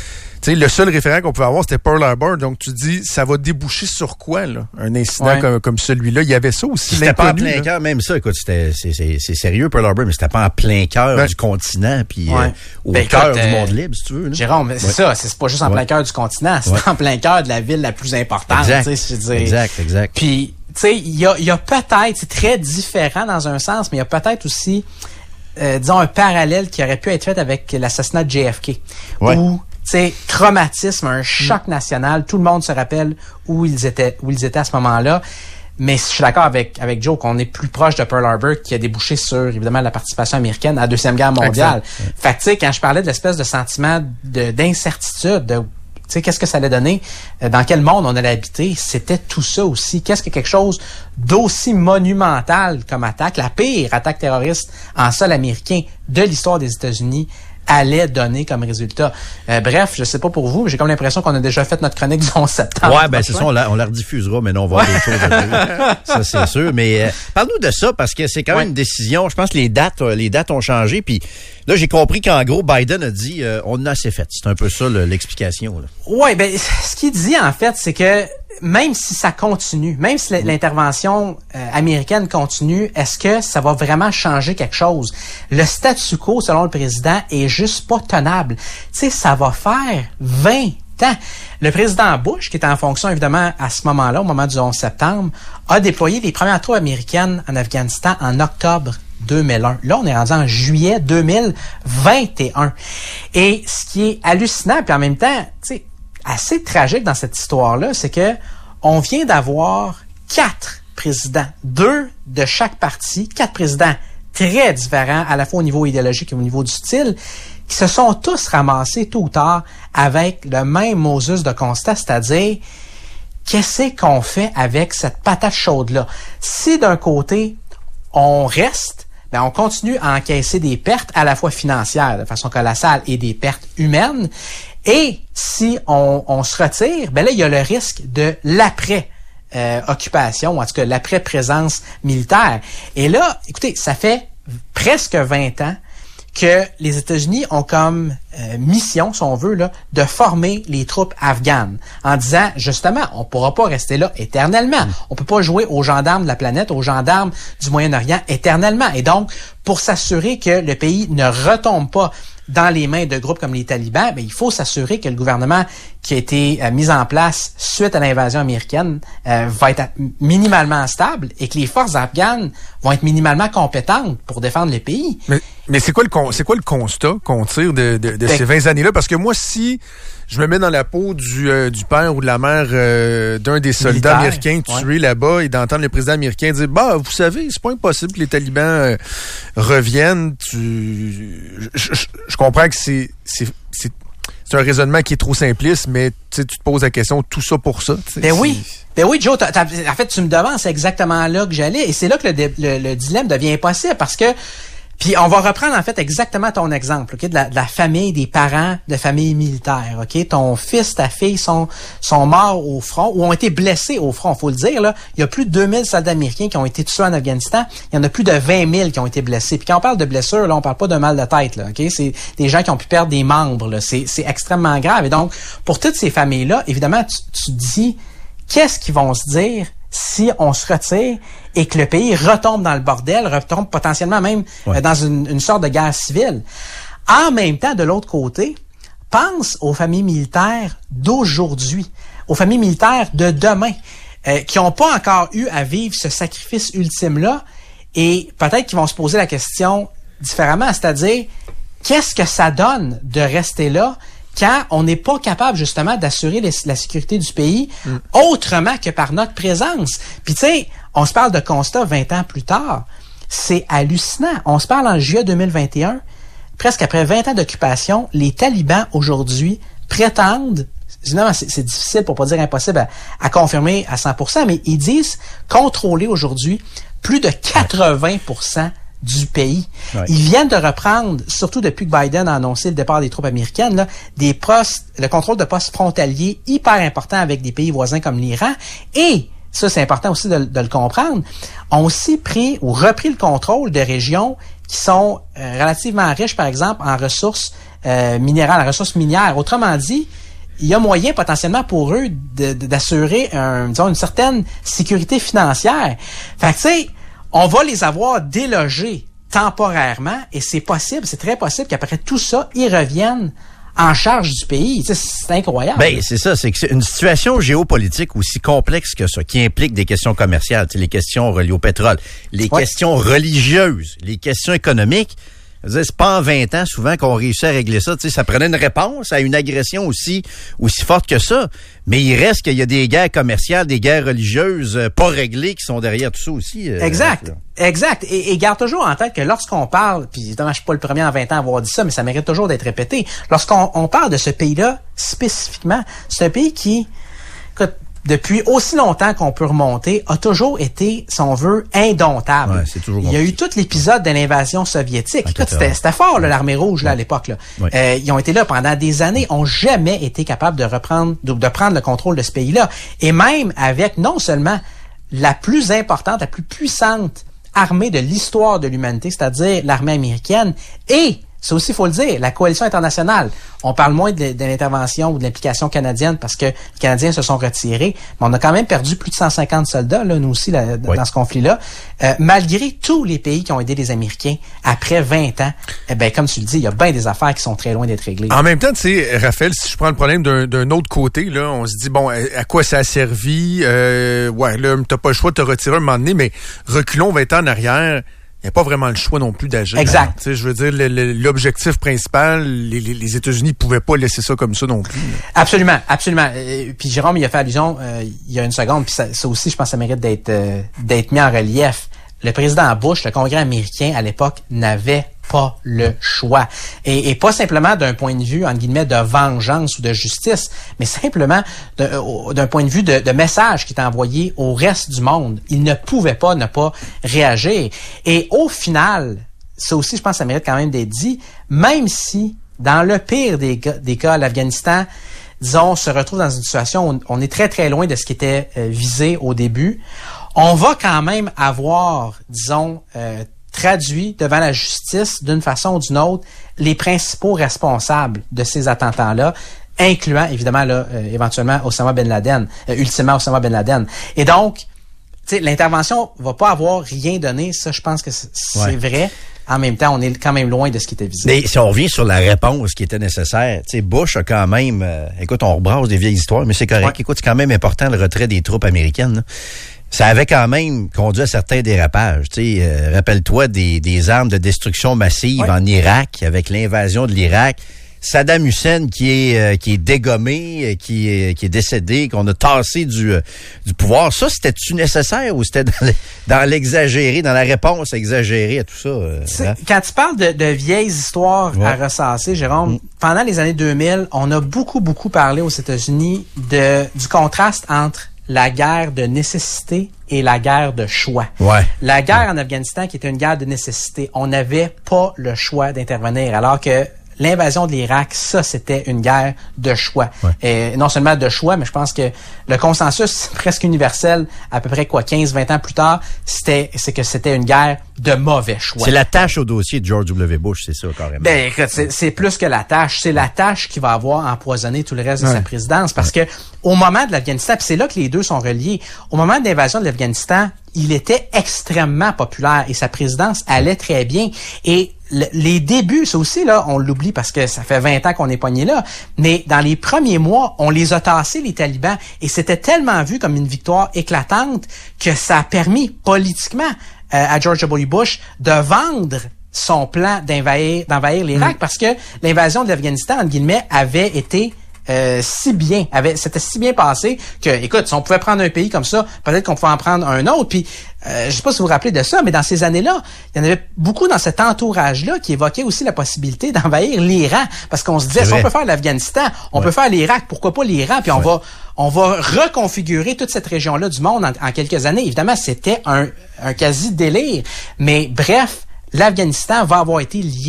Tu sais, le seul référent qu'on pouvait avoir, c'était Pearl Harbor. Donc, tu dis, ça va déboucher sur quoi, là? Un incident ouais. comme, comme celui-là. Il y avait ça aussi. C'était pas en plein cœur, même ça. Écoute, c'était, c'est, c'est, c'est sérieux, Pearl Harbor, mais c'était pas en plein cœur ben, du continent, puis ouais. euh, au ben, cœur écoute, du monde libre, si tu veux. Là. Jérôme, ouais. c'est ça. C'est pas juste en ouais. plein cœur du continent, c'est ouais. en plein cœur de la ville la plus importante. Exact, tu sais, je veux dire. exact, exact. Puis, tu sais, il y a, y a peut-être, c'est très différent dans un sens, mais il y a peut-être aussi, euh, disons, un parallèle qui aurait pu être fait avec l'assassinat de J F K. Ouais. Où, tu sais, traumatisme, un choc national. Tout le monde se rappelle où ils étaient, où ils étaient à ce moment-là. Mais je suis d'accord avec, avec Joe qu'on est plus proche de Pearl Harbor qui a débouché sur, évidemment, la participation américaine à la Deuxième Guerre mondiale. Exact. Fait que, tu sais, quand je parlais de l'espèce de sentiment de, d'incertitude, de, tu sais, qu'est-ce que ça allait donner, dans quel monde on allait habiter, c'était tout ça aussi. Qu'est-ce que quelque chose d'aussi monumental comme attaque, la pire attaque terroriste en sol américain de l'histoire des États-Unis, allait donner comme résultat. Euh, bref, je sais pas pour vous, mais j'ai comme l'impression qu'on a déjà fait notre chronique du onze septembre. Ouais, ben c'est ça, on la, on la rediffusera, mais non, on va avoir d'autres choses à dire. Ça, c'est sûr. Mais euh, parle-nous de ça, parce que c'est quand ouais. même une décision. Je pense que les dates, les dates ont changé. Puis là, j'ai compris qu'en gros, Biden a dit euh, on en a assez fait. C'est un peu ça le, l'explication. Là. Ouais, ben ce qu'il dit en fait, c'est que même si ça continue, même si l'intervention euh, américaine continue, est-ce que ça va vraiment changer quelque chose? Le statu quo, selon le président, est juste pas tenable. Tu sais, ça va faire vingt ans. Le président Bush, qui était en fonction évidemment à ce moment-là, au moment du onze septembre, a déployé les premières troupes américaines en Afghanistan en octobre deux mille un. Là, on est rendu en juillet deux mille vingt et un. Et ce qui est hallucinant, puis en même temps, tu sais, assez tragique dans cette histoire-là, c'est que on vient d'avoir quatre présidents, deux de chaque parti, quatre présidents très différents, à la fois au niveau idéologique et au niveau du style, qui se sont tous ramassés tôt ou tard avec le même Moses de constat, c'est-à-dire qu'est-ce qu'on fait avec cette patate chaude-là? Si d'un côté, on reste, ben on continue à encaisser des pertes à la fois financières de façon colossale et des pertes humaines. Et si on, on se retire, ben là, il y a le risque de l'après euh, occupation, ou en tout cas l'après-présence militaire. Et là, écoutez, ça fait presque vingt ans que les États-Unis ont comme euh, mission, si on veut, là, de former les troupes afghanes, en disant, justement, on pourra pas rester là éternellement. On peut pas jouer aux gendarmes de la planète, aux gendarmes du Moyen-Orient éternellement. Et donc, pour s'assurer que le pays ne retombe pas dans les mains de groupes comme les talibans, ben, il faut s'assurer que le gouvernement qui a été euh, mis en place suite à l'invasion américaine euh, va être minimalement stable et que les forces afghanes vont être minimalement compétentes pour défendre le pays. Mais, mais c'est quoi le con, c'est quoi le constat qu'on tire de, de, de ben, ces vingt années-là? Parce que moi, si je me mets dans la peau du, euh, du père ou de la mère euh, d'un des soldats militaire, américains tués ouais. là-bas et d'entendre le président américain dire, bah, vous savez, c'est pas impossible que les talibans euh, reviennent. Tu, je, je, je comprends que c'est, c'est, c'est, c'est un raisonnement qui est trop simpliste, mais tu te poses la question, tout ça pour ça. Ben oui. Ben oui, Joe, t'as, t'as, en fait, tu me demandes, c'est exactement là que j'allais. Et c'est là que le, le, le dilemme devient impossible parce que puis on va reprendre en fait exactement ton exemple, ok, de la, de la famille, des parents de famille militaire, ok. Ton fils, ta fille sont sont morts au front ou ont été blessés au front, faut le dire là. Il y a plus de deux mille soldats américains qui ont été tués en Afghanistan. Il y en a plus de vingt mille qui ont été blessés. Puis quand on parle de blessures, là, on parle pas de mal de tête, là, ok. C'est des gens qui ont pu perdre des membres, là. C'est c'est extrêmement grave. Et donc pour toutes ces familles là, évidemment, tu, tu dis qu'est-ce qu'ils vont se dire si on se retire et que le pays retombe dans le bordel, retombe potentiellement même ouais. euh, dans une, une sorte de guerre civile. En même temps, de l'autre côté, pense aux familles militaires d'aujourd'hui, aux familles militaires de demain, euh, qui n'ont pas encore eu à vivre ce sacrifice ultime-là et peut-être qu'ils vont se poser la question différemment, c'est-à-dire, qu'est-ce que ça donne de rester là quand on n'est pas capable, justement, d'assurer les, la sécurité du pays mm. autrement que par notre présence. Puis, tu sais, on se parle de constat vingt ans plus tard. C'est hallucinant. On se parle en juillet deux mille vingt et un. Presque après vingt ans d'occupation, les talibans, aujourd'hui, prétendent, évidemment, c'est, c'est difficile, pour pas dire impossible, à, à confirmer à cent pour cent, mais ils disent contrôler aujourd'hui plus de quatre-vingts pour cent du pays. Ouais. Ils viennent de reprendre, surtout depuis que Biden a annoncé le départ des troupes américaines, là, des postes, le contrôle de postes frontaliers hyper importants avec des pays voisins comme l'Iran. Et, ça c'est important aussi de, de le comprendre, ont aussi pris ou repris le contrôle de régions qui sont euh, relativement riches, par exemple, en ressources euh, minérales, en ressources minières. Autrement dit, il y a moyen potentiellement pour eux de, de, d'assurer un, disons, une certaine sécurité financière. Fait que tu sais, on va les avoir délogés temporairement et c'est possible, c'est très possible qu'après tout ça, ils reviennent en charge du pays. Tu sais, c'est incroyable. Ben, c'est ça, c'est que c'est une situation géopolitique aussi complexe que ça, qui implique des questions commerciales, tu sais, les questions reliées au pétrole, les ouais. questions religieuses, les questions économiques. C'est pas en vingt ans souvent qu'on réussit à régler ça. Tu sais, ça prenait une réponse à une agression aussi aussi forte que ça. Mais il reste qu'il y a des guerres commerciales, des guerres religieuses euh, pas réglées qui sont derrière tout ça aussi. Euh, exact. Exact. Et, et garde toujours en tête que lorsqu'on parle, puis évidemment, je suis pas le premier en vingt ans à avoir dit ça, mais ça mérite toujours d'être répété. Lorsqu'on on parle de ce pays-là, spécifiquement, c'est un pays qui, écoute, depuis aussi longtemps qu'on peut remonter, a toujours été, si on veut, indomptable. Ouais, c'est toujours Il y a eu tout l'épisode de l'invasion soviétique. Écoute, c'était, c'était fort, là, l'armée rouge, là, à l'époque, là. Ouais. Euh, ils ont été là pendant des années, ont jamais été capables de reprendre, de, de prendre le contrôle de ce pays-là. Et même avec, non seulement la plus importante, la plus puissante armée de l'histoire de l'humanité, c'est-à-dire l'armée américaine, et ça aussi, il faut le dire, la coalition internationale. On parle moins de, de l'intervention ou de l'implication canadienne parce que les Canadiens se sont retirés, mais on a quand même perdu plus de cent cinquante soldats, là, nous aussi, là, oui. dans ce conflit-là. Euh, malgré tous les pays qui ont aidé les Américains, après vingt ans, eh ben, comme tu le dis, il y a bien des affaires qui sont très loin d'être réglées. En même temps, tu sais, Raphaël, si je prends le problème d'un, d'un autre côté, là, on se dit, bon, à quoi ça a servi? Euh, ouais, là, t'as pas le choix de te retirer un moment donné, mais reculons vingt ans en arrière. Il n'y a pas vraiment le choix non plus d'agir. Exact. Tu sais, je veux dire, le, le, l'objectif principal, les, les, les États-Unis ne pouvaient pas laisser ça comme ça non plus. Absolument, absolument. Euh, puis Jérôme, il a fait allusion euh, il y a une seconde, puis ça, ça aussi, je pense que ça mérite d'être euh, d'être mis en relief. Le président Bush, le Congrès américain, à l'époque, n'avait pas le choix. Et, et pas simplement d'un point de vue, entre guillemets, de vengeance ou de justice, mais simplement de, d'un point de vue de, de message qui est envoyé au reste du monde. Il ne pouvait pas ne pas réagir. Et au final, ça aussi, je pense que ça mérite quand même d'être dit, même si, dans le pire des, des cas, l'Afghanistan, disons, se retrouve dans une situation où on est très, très loin de ce qui était euh, visé au début, on va quand même avoir, disons, euh, traduit devant la justice, d'une façon ou d'une autre, les principaux responsables de ces attentats-là, incluant, évidemment, là, euh, éventuellement, Osama Ben Laden, euh, ultimement Osama Ben Laden. Et donc, tu sais, l'intervention va pas avoir rien donné, ça, je pense que c'est, c'est ouais. vrai. En même temps, on est quand même loin de ce qui était visé. Mais si on revient sur la réponse qui était nécessaire, tu sais, Bush a quand même, euh, écoute, on rebrasse des vieilles histoires, mais c'est correct. Ouais. Écoute, c'est quand même important le retrait des troupes américaines, là. Ça avait quand même conduit à certains dérapages. Tu sais, euh, rappelle-toi des, des armes de destruction massive ouais. en Irak, avec l'invasion de l'Irak. Saddam Hussein qui est euh, qui est dégommé, qui est qui est décédé, qu'on a tassé du euh, du pouvoir. Ça, c'était-tu nécessaire ou c'était dans, le, dans l'exagéré, dans la réponse exagérée à tout ça? Euh, hein? Quand tu parles de, de vieilles histoires ouais. à ressasser, Jérôme, mm. pendant les années deux mille, on a beaucoup beaucoup parlé aux États-Unis de du contraste entre la guerre de nécessité et la guerre de choix. Ouais. La guerre en Afghanistan qui était une guerre de nécessité, on n'avait pas le choix d'intervenir, alors que l'invasion de l'Irak, ça, c'était une guerre de choix. Ouais. Et non seulement de choix, mais je pense que le consensus presque universel, à peu près quoi, quinze vingt ans plus tard, c'était, c'est que c'était une guerre de mauvais choix. C'est la tâche au dossier de George W. Bush, c'est ça, carrément. Ben, écoute, c'est, c'est plus que la tâche. C'est la tâche qui va avoir empoisonné tout le reste ouais. de sa présidence. Parce ouais. que, au moment de l'Afghanistan, puis c'est là que les deux sont reliés, au moment de l'invasion de l'Afghanistan, il était extrêmement populaire et sa présidence allait très bien. Et le, les débuts, ça aussi, là, on l'oublie parce que ça fait vingt ans qu'on est pogné là, mais dans les premiers mois, on les a tassés, les talibans, et c'était tellement vu comme une victoire éclatante que ça a permis politiquement euh, à George W. Bush de vendre son plan d'envahir, d'envahir l'Irak mmh. parce que l'invasion de l'Afghanistan, entre guillemets, avait été Euh, si bien, avait, c'était si bien passé que, écoute, si on pouvait prendre un pays comme ça, peut-être qu'on pouvait en prendre un autre. Puis, euh, je sais pas si vous vous rappelez de ça, mais dans ces années-là, il y en avait beaucoup dans cet entourage-là qui évoquaient aussi la possibilité d'envahir l'Iran, parce qu'on se disait, c'est si vrai. On peut faire l'Afghanistan, on ouais. peut faire l'Irak, pourquoi pas l'Iran, puis on ouais. va, on va reconfigurer toute cette région-là du monde en, en quelques années. Évidemment, c'était un, un quasi délire, mais bref, l'Afghanistan va avoir été lié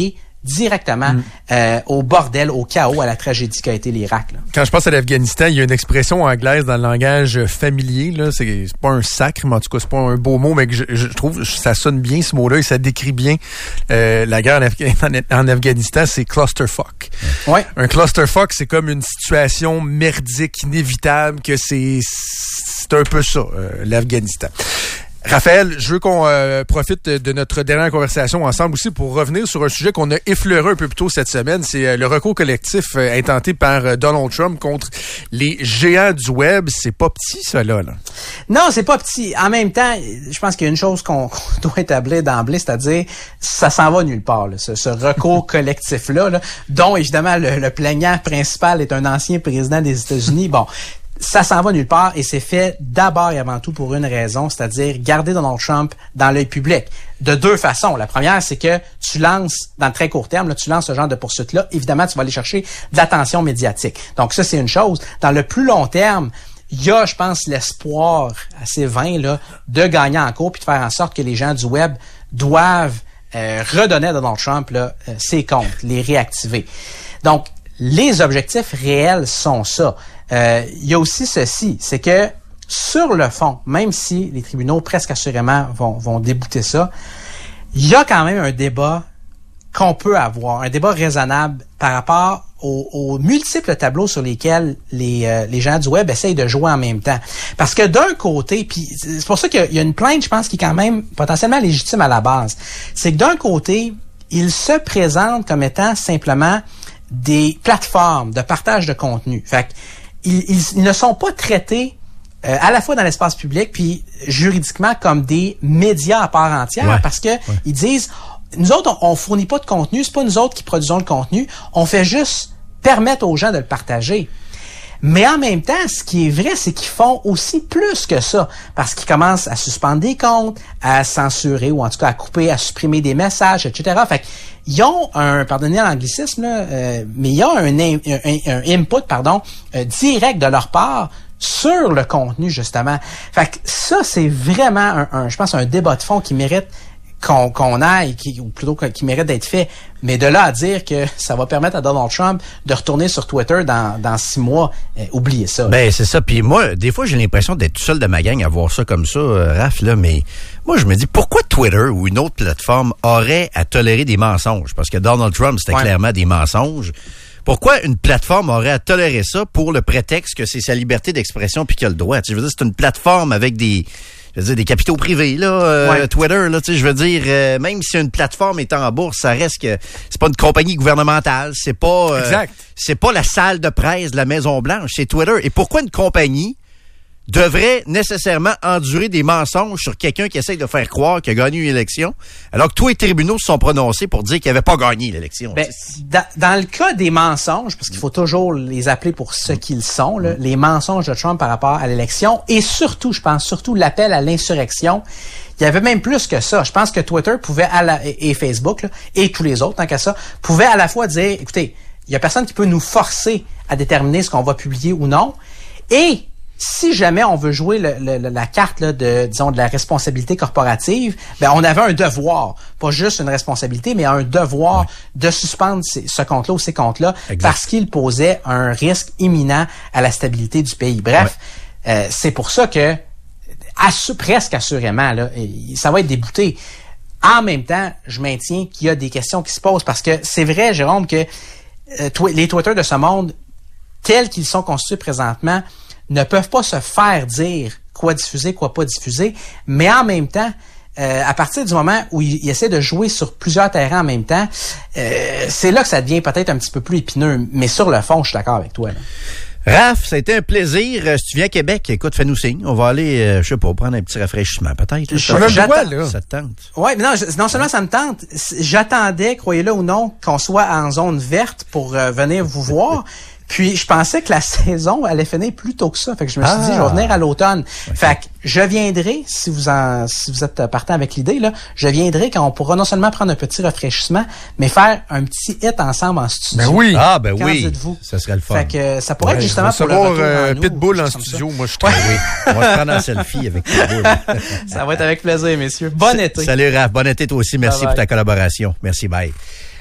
directement mm. euh, au bordel, au chaos, à la tragédie qu'a été l'Irak. Là. Quand je pense à l'Afghanistan, il y a une expression anglaise dans le langage familier. Là, c'est, c'est pas un sacre, mais en tout cas, c'est pas un beau mot, mais que je, je trouve ça sonne bien ce mot-là et ça décrit bien euh, la guerre en, Afga- en Afghanistan. C'est clusterfuck. Ouais. Un clusterfuck, c'est comme une situation merdique, inévitable, que c'est c'est un peu ça, euh, l'Afghanistan. Raphaël, je veux qu'on euh, profite de notre dernière conversation ensemble aussi pour revenir sur un sujet qu'on a effleuré un peu plus tôt cette semaine. C'est euh, le recours collectif euh, intenté par euh, Donald Trump contre les géants du web. C'est pas petit, ça, là, là. Non, c'est pas petit. En même temps, je pense qu'il y a une chose qu'on, qu'on doit établir d'emblée, c'est-à-dire, ça s'en va nulle part, là, ce, ce recours collectif-là, là, dont, évidemment, le, le plaignant principal est un ancien président des États-Unis. Bon, ça s'en va nulle part et c'est fait d'abord et avant tout pour une raison, c'est-à-dire garder Donald Trump dans l'œil public. De deux façons. La première, c'est que tu lances, dans le très court terme, là, tu lances ce genre de poursuite-là. Évidemment, tu vas aller chercher de l'attention médiatique. Donc ça, c'est une chose. Dans le plus long terme, il y a, je pense, l'espoir assez vain là, de gagner en cours puis de faire en sorte que les gens du web doivent euh, redonner à Donald Trump là, euh, ses comptes, les réactiver. Donc, les objectifs réels sont ça. Euh, il y a aussi ceci, c'est que sur le fond, même si les tribunaux presque assurément vont, vont débouter ça, il y a quand même un débat qu'on peut avoir, un débat raisonnable par rapport aux, aux multiples tableaux sur lesquels les, euh, les gens du web essayent de jouer en même temps. Parce que d'un côté, puis c'est pour ça qu'il y a une plainte, je pense, qui est quand même potentiellement légitime à la base, c'est que d'un côté, ils se présentent comme étant simplement des plateformes de partage de contenu. Fait qu'ils ils, ils ne sont pas traités euh, à la fois dans l'espace public puis juridiquement comme des médias à part entière ouais, parce que ouais. ils disent nous autres on, on fournit pas de contenu, c'est pas nous autres qui produisons le contenu, on fait juste permettre aux gens de le partager. Mais en même temps, ce qui est vrai, c'est qu'ils font aussi plus que ça, parce qu'ils commencent à suspendre des comptes, à censurer ou en tout cas à couper, à supprimer des messages, et cetera. Fait qu'ils ont un, pardonnez l'anglicisme, là, euh, mais il y a un, un, un, un input, pardon, euh, direct de leur part sur le contenu justement. Fait que ça, c'est vraiment un, un je pense, un débat de fond qui mérite qu'on, qu'on aille, qui, ou plutôt qui mérite d'être fait. Mais de là à dire que ça va permettre à Donald Trump de retourner sur Twitter dans, dans six mois, euh, oubliez ça. Ben, c'est ça. Puis moi, des fois, j'ai l'impression d'être tout seul de ma gang à voir ça comme ça, euh, Raph, là. Mais moi, je me dis, pourquoi Twitter ou une autre plateforme aurait à tolérer des mensonges? Parce que Donald Trump, c'était ouais. clairement des mensonges. Pourquoi une plateforme aurait à tolérer ça pour le prétexte que c'est sa liberté d'expression puis qu'il a le droit? Tu sais, je veux dire, c'est une plateforme avec des... Je veux dire, des capitaux privés, là, euh, ouais. Twitter, là, tu sais, je veux dire, euh, même si une plateforme est en bourse, ça reste que c'est pas une compagnie gouvernementale, c'est pas, euh, exact. c'est pas la salle de presse de la Maison-Blanche, c'est Twitter. Et pourquoi une compagnie devrait nécessairement endurer des mensonges sur quelqu'un qui essaye de faire croire qu'il a gagné une élection, alors que tous les tribunaux se sont prononcés pour dire qu'il n'avait pas gagné l'élection? Ben, dans, dans le cas des mensonges, parce qu'il faut toujours les appeler pour ce qu'ils sont, là, les mensonges de Trump par rapport à l'élection, et surtout, je pense, surtout l'appel à l'insurrection, il y avait même plus que ça. Je pense que Twitter pouvait, à la, et, et Facebook, là, et tous les autres, tant qu'à ça, pouvaient à la fois dire, écoutez, il y a personne qui peut nous forcer à déterminer ce qu'on va publier ou non, et si jamais on veut jouer le, le, la carte là, de, disons, de la responsabilité corporative, ben on avait un devoir, pas juste une responsabilité, mais un devoir ouais. de suspendre ces, ce compte-là ou ces comptes-là exact. Parce qu'il posait un risque imminent à la stabilité du pays. Bref, ouais. euh, c'est pour ça que assu, presque assurément, là, ça va être débouté. En même temps, je maintiens qu'il y a des questions qui se posent parce que c'est vrai, Jérôme, que euh, tw- les Twitter de ce monde, tels qu'ils sont constitués présentement, ne peuvent pas se faire dire quoi diffuser, quoi pas diffuser, mais en même temps, euh, à partir du moment où ils, ils essaient de jouer sur plusieurs terrains en même temps, euh, c'est là que ça devient peut-être un petit peu plus épineux, mais sur le fond, je suis d'accord avec toi, là. Raph, ça a été un plaisir. Si tu viens à Québec, écoute, fais-nous signe. On va aller, euh, je sais pas, prendre un petit rafraîchissement, peut-être. Je suis le droit, là. Ça te tente? Oui, mais non, je, non seulement ça me tente, j'attendais, croyez-le ou non, qu'on soit en zone verte pour euh, venir vous voir. Puis, je pensais que la saison allait finir plus tôt que ça. Fait que je me suis ah. dit, je vais venir à l'automne. Okay. Fait que je viendrai, si vous en, si vous êtes partant avec l'idée, là, je viendrai quand on pourra non seulement prendre un petit rafraîchissement, mais faire un petit hit ensemble en studio. Ben oui. Ah, ben oui. Dites-vous? Ça serait le fun. Fait que ça pourrait ouais, être justement pour le retour euh, en nous, Pitbull en studio. Moi, je suis très oui. On va se prendre en selfie avec Pitbull. Ça va être avec plaisir, messieurs. Bon été. Salut, Raph. Bon été, toi aussi. Merci bye bye. pour ta collaboration. Merci, bye.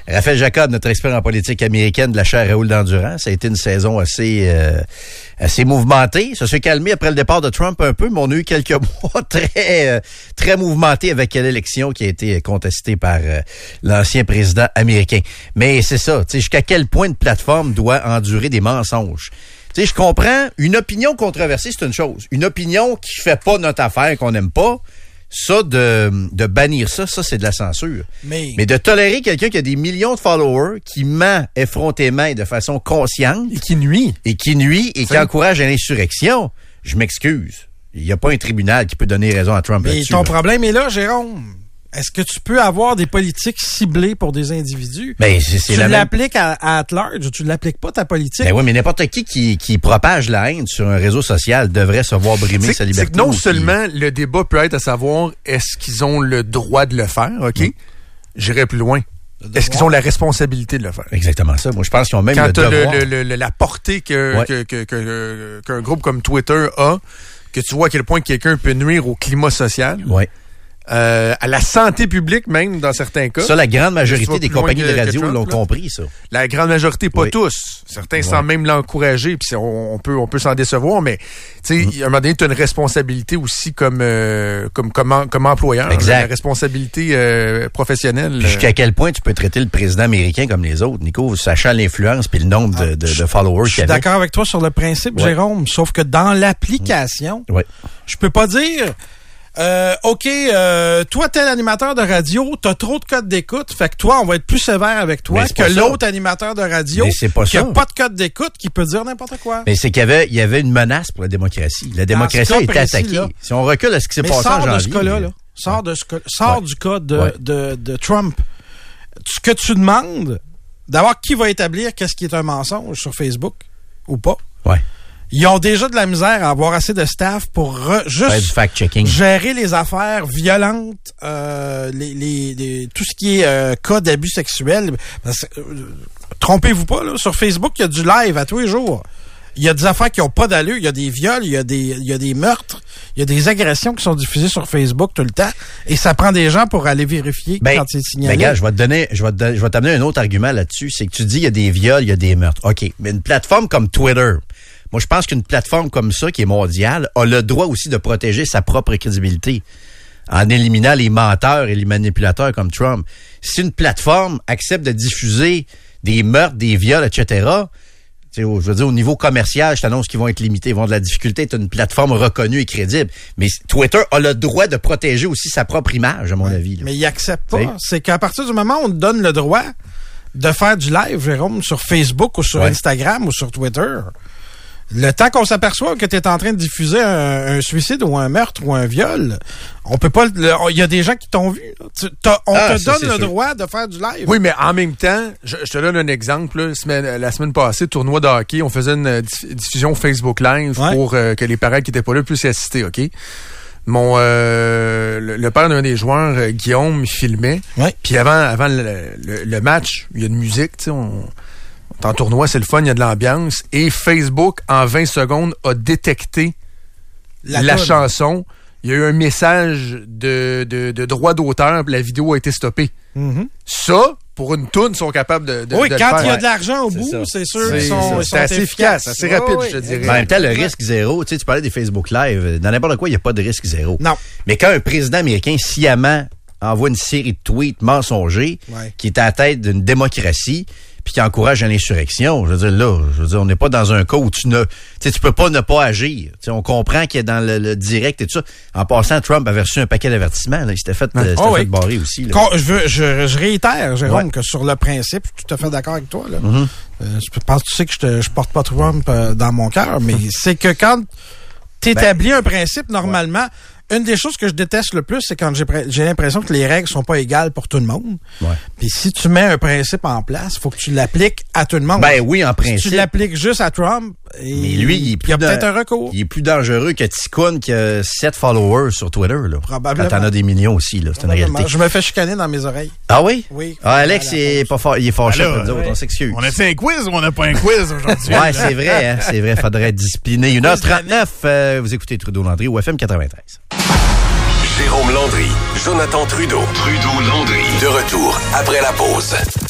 Raphaël Jacob, notre expert en politique américaine de la chaire Raoul d'Endurance. Ça a été une saison assez euh, assez mouvementée. Ça s'est calmé après le départ de Trump un peu, mais on a eu quelques mois très euh, très mouvementés avec l'élection qui a été contestée par euh, l'ancien président américain. Mais c'est ça, tu sais, jusqu'à quel point une plateforme doit endurer des mensonges. Tu sais, je comprends, une opinion controversée, c'est une chose. Une opinion qui fait pas notre affaire, qu'on n'aime pas, ça, de, de bannir ça, ça, c'est de la censure. Mais, Mais de tolérer quelqu'un qui a des millions de followers, qui ment effrontément et de façon consciente. Et qui nuit. Et qui nuit et c'est... qui encourage à l'insurrection, je m'excuse. Il n'y a pas un tribunal qui peut donner raison à Trump Mais là-dessus. ton là. problème est là, Jérôme. Est-ce que tu peux avoir des politiques ciblées pour des individus? Ben, c'est, c'est tu la l'appliques même... à, à at large ou tu l'appliques pas ta politique? Ben oui, mais n'importe qui, qui qui propage la haine sur un réseau social devrait se voir brimer c'est, sa liberté. C'est que non qui... seulement le débat peut être à savoir est-ce qu'ils ont le droit de le faire, OK? Mm. J'irai plus loin. Est-ce qu'ils ont la responsabilité de le faire? Exactement ça. Moi, je pense qu'ils ont même Quand le devoir. Le, le, le, la portée que, ouais. que, que, que, qu'un groupe comme Twitter a, que tu vois à quel point quelqu'un peut nuire au climat social. Ouais. Euh, à la santé publique même dans certains cas. Ça, la grande majorité des compagnies que, de radio Trump, l'ont là. compris, ça. La grande majorité, pas oui. tous. Certains ouais. semblent même l'encourager, puis on, on peut on peut s'en décevoir, mais tu sais, mm. à un moment donné, tu as une responsabilité aussi comme euh, comme comme, comme employeur, exact. Une responsabilité euh, professionnelle. Puis jusqu'à quel point tu peux traiter le président américain comme les autres, Nico, sachant l'influence puis le nombre de, de, de followers qu'il y avait. Je suis d'accord avec toi sur le principe, ouais. Jérôme, sauf que dans l'application, ouais. je peux pas dire... Euh, OK, euh, toi, t'es l'animateur de radio, t'as trop de codes d'écoute, fait que toi, on va être plus sévère avec toi que l'autre ça. animateur de radio qui a pas de code d'écoute, qui peut dire n'importe quoi. Mais c'est qu'il y avait, il y avait une menace pour la démocratie. La démocratie a été attaquée. Là, si on recule à ce qui s'est mais passé en janvier... de ce cas-là, là. Sors, de ce cas, sors ouais. du cas de, ouais. de, de Trump. Ce que tu demandes, d'avoir qui va établir qu'est-ce qui est un mensonge sur Facebook ou pas. Ouais. Ils ont déjà de la misère à avoir assez de staff pour re, juste gérer les affaires violentes, euh, les, les, les, tout ce qui est euh, cas d'abus sexuels. Parce, euh, trompez-vous pas, là, sur Facebook, il y a du live à tous les jours. Il y a des affaires qui n'ont pas d'allure, il y a des viols, il y a des, il y a des meurtres, il y a des agressions qui sont diffusées sur Facebook tout le temps. Et ça prend des gens pour aller vérifier ben, quand c'est signalé. Ben, gars, je vais te donner, je vais te, je vais t'amener un autre argument là-dessus. C'est que tu dis il y a des viols, il y a des meurtres. OK. Mais une plateforme comme Twitter, moi, je pense qu'une plateforme comme ça, qui est mondiale, a le droit aussi de protéger sa propre crédibilité en éliminant les menteurs et les manipulateurs comme Trump. Si une plateforme accepte de diffuser des meurtres, des viols, et cetera, je veux dire, au niveau commercial, je t'annonce qu'ils vont être limités. Ils vont avoir de la difficulté à être une plateforme reconnue et crédible. Mais Twitter a le droit de protéger aussi sa propre image, à mon ouais, avis. Là. Mais il accepte pas. T'sais? C'est qu'à partir du moment où on te donne le droit de faire du live, Jérôme, sur Facebook ou sur ouais. Instagram ou sur Twitter... Le temps qu'on s'aperçoit que tu es en train de diffuser un, un suicide ou un meurtre ou un viol, on peut pas... Il y a des gens qui t'ont vu. Tu, on ah, te ça, donne le sûr. droit de faire du live. Oui, mais en même temps, je, je te donne un exemple. Là, semaine, la semaine passée, tournoi de hockey, on faisait une diffusion Facebook Live ouais. pour euh, que les parents qui étaient pas là puissent y assister, OK? Mon euh, le, le père d'un des joueurs, euh, Guillaume, il filmait. Ouais. Puis avant, avant le, le, le match, il y a de musique, tu sais, on... En tournoi, c'est le fun, il y a de l'ambiance. Et Facebook, en vingt secondes, a détecté la, la chanson. Il y a eu un message de, de, de droit d'auteur, puis la vidéo a été stoppée. Mm-hmm. Ça, pour une toune, ils sont capables de, de, oui, de le faire. Oui, quand il y a ouais. de l'argent au c'est bout, ça. c'est sûr c'est, qu'ils sont, c'est sont assez efficace, assez rapide, oui, je te dirais. Mais en même temps, le risque zéro, tu sais, tu parlais des Facebook Live, dans n'importe quoi, il n'y a pas de risque zéro. Non. Mais quand un président américain sciemment envoie une série de tweets mensongers ouais. qui est à la tête d'une démocratie, puis qui encourage à l'insurrection. Je veux dire, là, je veux dire, on n'est pas dans un cas où tu ne, tu sais, tu peux pas ne pas agir. Tu sais, on comprend qu'il est dans le, le direct et tout ça. En passant, Trump avait reçu un paquet d'avertissements, là. Il s'était fait, ouais. oh, fait oui. barrer aussi, là. Quand, je veux, je, je réitère, Jérôme, ouais. que sur le principe, je suis tout à fait d'accord avec toi, là. Mm-hmm. Euh, je pense, tu sais que je te, je porte pas Trump euh, dans mon cœur, mais c'est que quand t'établis ben, un principe, normalement, ouais. Une des choses que je déteste le plus, c'est quand j'ai, j'ai l'impression que les règles sont pas égales pour tout le monde. Ouais. Puis si tu mets un principe en place, faut que tu l'appliques à tout le monde. Ben oui, en principe. Si tu l'appliques juste à Trump, et mais lui, il, est plus il y a dans, peut-être un recours. Il est plus dangereux que Ticoun qui a sept followers sur Twitter. Là. Probablement. Quand t'en as des millions aussi, là, c'est une réalité. Je me fais chicaner dans mes oreilles. Ah oui? Oui. Ah, Alex, il est, pas fort, il est fâché pour nous autres, on s'excuse. On a fait un quiz ou on n'a pas un quiz aujourd'hui? Ouais, c'est vrai, hein, c'est vrai, faudrait être discipliné. une heure trente-neuf, euh, vous écoutez Trudeau-Landry au F M quatre-vingt-treize. Jérôme Landry, Jonathan Trudeau. Trudeau-Landry. De retour après la pause.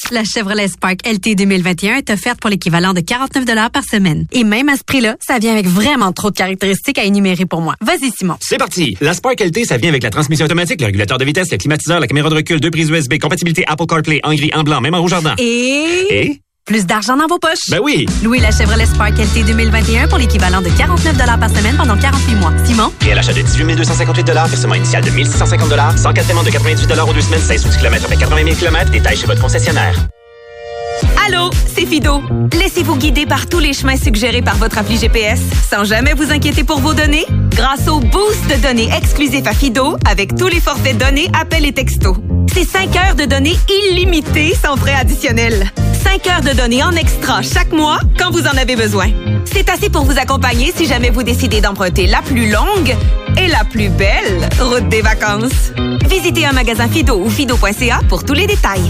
La Chevrolet Spark L T deux mille vingt et un est offerte pour l'équivalent de quarante-neuf dollars par semaine. Et même à ce prix-là, ça vient avec vraiment trop de caractéristiques à énumérer pour moi. Vas-y, Simon. C'est parti! La Spark L T, ça vient avec la transmission automatique, le régulateur de vitesse, le climatiseur, la caméra de recul, deux prises U S B, compatibilité Apple CarPlay, en gris, en blanc, même en rouge ardent. Et... Et... plus d'argent dans vos poches. Ben oui! Louez la Chevrolet Spark L T deux mille vingt et un pour l'équivalent de quarante-neuf dollars par semaine pendant quarante-huit mois. Simon? Et à l'achat de dix-huit mille deux cent cinquante-huit dollars, versement initial de mille six cent cinquante dollars, cent quatre paiements de quatre-vingt-dix dollars aux deux semaines, seize sous kilomètres après quatre-vingt mille kilomètres, détail chez votre concessionnaire. Allô, c'est Fido. Laissez-vous guider par tous les chemins suggérés par votre appli G P S sans jamais vous inquiéter pour vos données grâce au boost de données exclusif à Fido avec tous les forfaits données, appels et textos. C'est cinq heures de données illimitées sans frais additionnels. cinq heures de données en extra chaque mois quand vous en avez besoin. C'est assez pour vous accompagner si jamais vous décidez d'emprunter la plus longue et la plus belle route des vacances. Visitez un magasin Fido ou fido point c a pour tous les détails.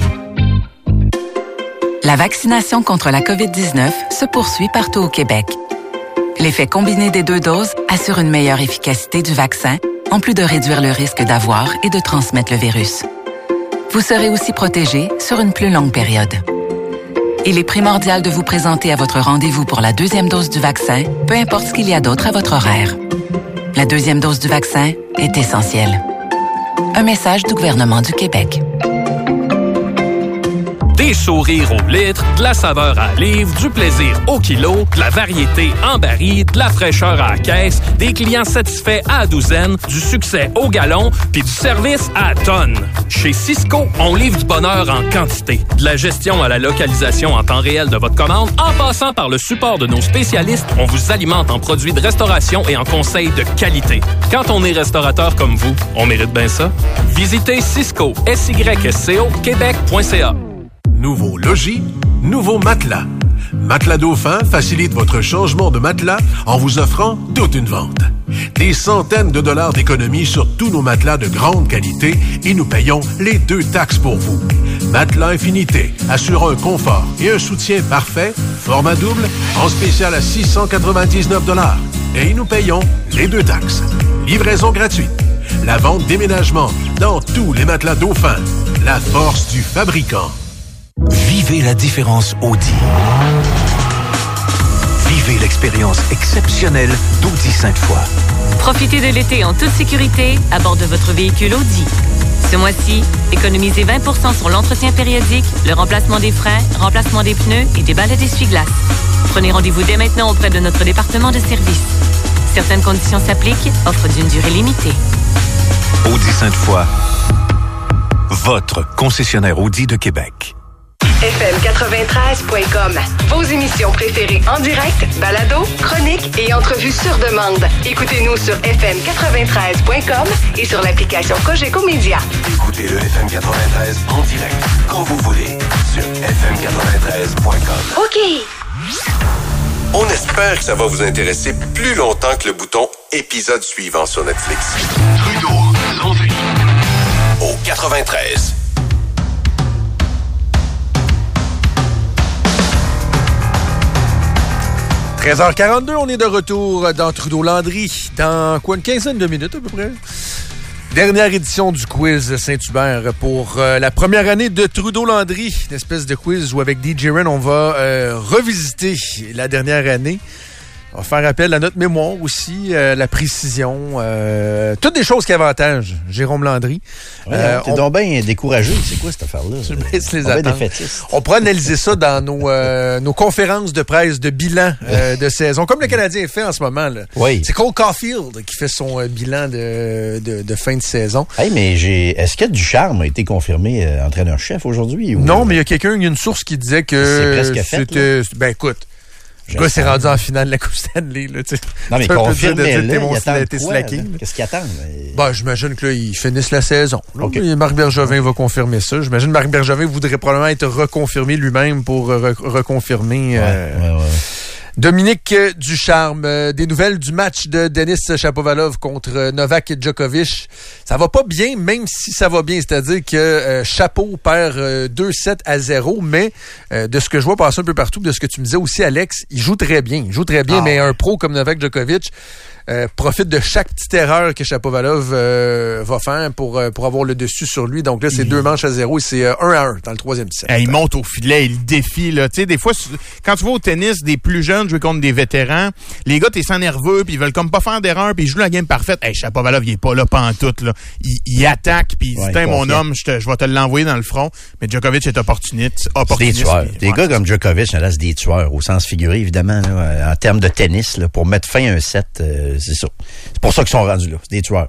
La vaccination contre la covid dix-neuf se poursuit partout au Québec. L'effet combiné des deux doses assure une meilleure efficacité du vaccin, en plus de réduire le risque d'avoir et de transmettre le virus. Vous serez aussi protégé sur une plus longue période. Il est primordial de vous présenter à votre rendez-vous pour la deuxième dose du vaccin, peu importe ce qu'il y a d'autre à votre horaire. La deuxième dose du vaccin est essentielle. Un message du gouvernement du Québec. Des sourires au litre, de la saveur à livre, du plaisir au kilo, de la variété en baril, de la fraîcheur à la caisse, des clients satisfaits à la douzaine, du succès au gallon, puis du service à la tonne. Chez Cisco, on livre du bonheur en quantité. De la gestion à la localisation en temps réel de votre commande, en passant par le support de nos spécialistes, on vous alimente en produits de restauration et en conseils de qualité. Quand on est restaurateur comme vous, on mérite bien ça. Visitez Cisco, S Y S C O, Québec point C A. Nouveau logis, nouveau matelas. Matelas Dauphin facilite votre changement de matelas en vous offrant toute une vente. Des centaines de dollars d'économie sur tous nos matelas de grande qualité et nous payons les deux taxes pour vous. Matelas Infinité assure un confort et un soutien parfait, format double, en spécial à six cent quatre-vingt-dix-neuf dollars. Et nous payons les deux taxes. Livraison gratuite. La vente déménagement dans tous les matelas Dauphin. La force du fabricant. Vivez la différence Audi. Vivez l'expérience exceptionnelle d'Audi Sainte-Foy. Profitez de l'été en toute sécurité à bord de votre véhicule Audi. Ce mois-ci, économisez vingt pour cent sur l'entretien périodique, le remplacement des freins, remplacement des pneus et des balais d'essuie-glace. Prenez rendez-vous dès maintenant auprès de notre département de service. Certaines conditions s'appliquent, offre d'une durée limitée. Audi Sainte-Foy, votre concessionnaire Audi de Québec. F M quatre-vingt-treize point com. Vos émissions préférées en direct, balado, chroniques et entrevues sur demande. Écoutez-nous sur F M quatre-vingt-treize point com et sur l'application Cogeco Média. Écoutez le F M quatre-vingt-treize en direct, quand vous voulez, sur F M quatre-vingt-treize point com. OK. On espère que ça va vous intéresser plus longtemps que le bouton épisode suivant sur Netflix. Trudeau, Landry. Au quatre-vingt-treize. treize heures quarante-deux, on est de retour dans Trudeau-Landry, dans quoi, une quinzaine de minutes à peu près. Dernière édition du quiz Saint-Hubert pour euh, la première année de Trudeau-Landry, une espèce de quiz où avec D J Ren, on va euh, revisiter la dernière année. On va faire appel à notre mémoire aussi, euh, la précision, euh, toutes des choses qui avantagent Jérôme Landry. Ouais, euh, t'es on... donc bien découragé. C'est quoi cette affaire-là? Je baisse les on attentes. On pourra analyser ça dans nos, euh, nos conférences de presse de bilan euh, de saison, comme le Canadien fait en ce moment. Là. Oui. C'est Cole Caulfield qui fait son euh, bilan de, de, de fin de saison. Hey, mais j'ai, est-ce que Ducharme a été confirmé euh, entraîneur-chef aujourd'hui? Ou... Non, mais il y a quelqu'un, il y a une source qui disait que c'est presque fait, c'était... Ben écoute, le gars s'est rendu en finale de la Coupe Stanley. Là, non, mais confirmez-le, il attend été quoi, slacké. Qu'est-ce qu'il attend? Mais... Ben, j'imagine que là, ils finissent la saison. Là, okay. Marc Bergevin va confirmer ça. J'imagine que Marc Bergevin voudrait probablement être reconfirmé lui-même pour re- reconfirmer... Ouais, euh, ouais, ouais. Dominique Ducharme, euh, des nouvelles du match de Denis Shapovalov contre Novak Djokovic. Ça va pas bien, même si ça va bien. C'est-à-dire que euh, Chapo perd euh, deux sept à zéro, mais euh, de ce que je vois passer un peu partout, de ce que tu me disais aussi, Alex, il joue très bien. Il joue très bien, ah, mais ouais. un pro comme Novak Djokovic, euh, profite de chaque petite erreur que Shapovalov euh, va faire pour, euh, pour avoir le dessus sur lui. Donc là, c'est mmh. deux manches à zéro et c'est euh, un à un dans le troisième set. Hey, il monte au filet, il défie. Là. Tu sais, des fois, quand tu vas au tennis, des plus jeunes jouer contre des vétérans, les gars, t'es sans nerveux, puis ils veulent comme pas faire d'erreur, puis ils jouent la game parfaite. Hey, Shapovalov, il est pas là pantoute. Là. Il, il attaque, puis il dit, tiens, mon homme, je, te, je vais te l'envoyer dans le front. Mais Djokovic est opportuniste. opportuniste c'est des tueurs. Puis, des ouais. gars comme Djokovic, là, c'est des tueurs, au sens figuré, évidemment, là, en termes de tennis, là, pour mettre fin à un set, euh, c'est ça. C'est pour ça qu'ils sont rendus là. C'est des tueurs.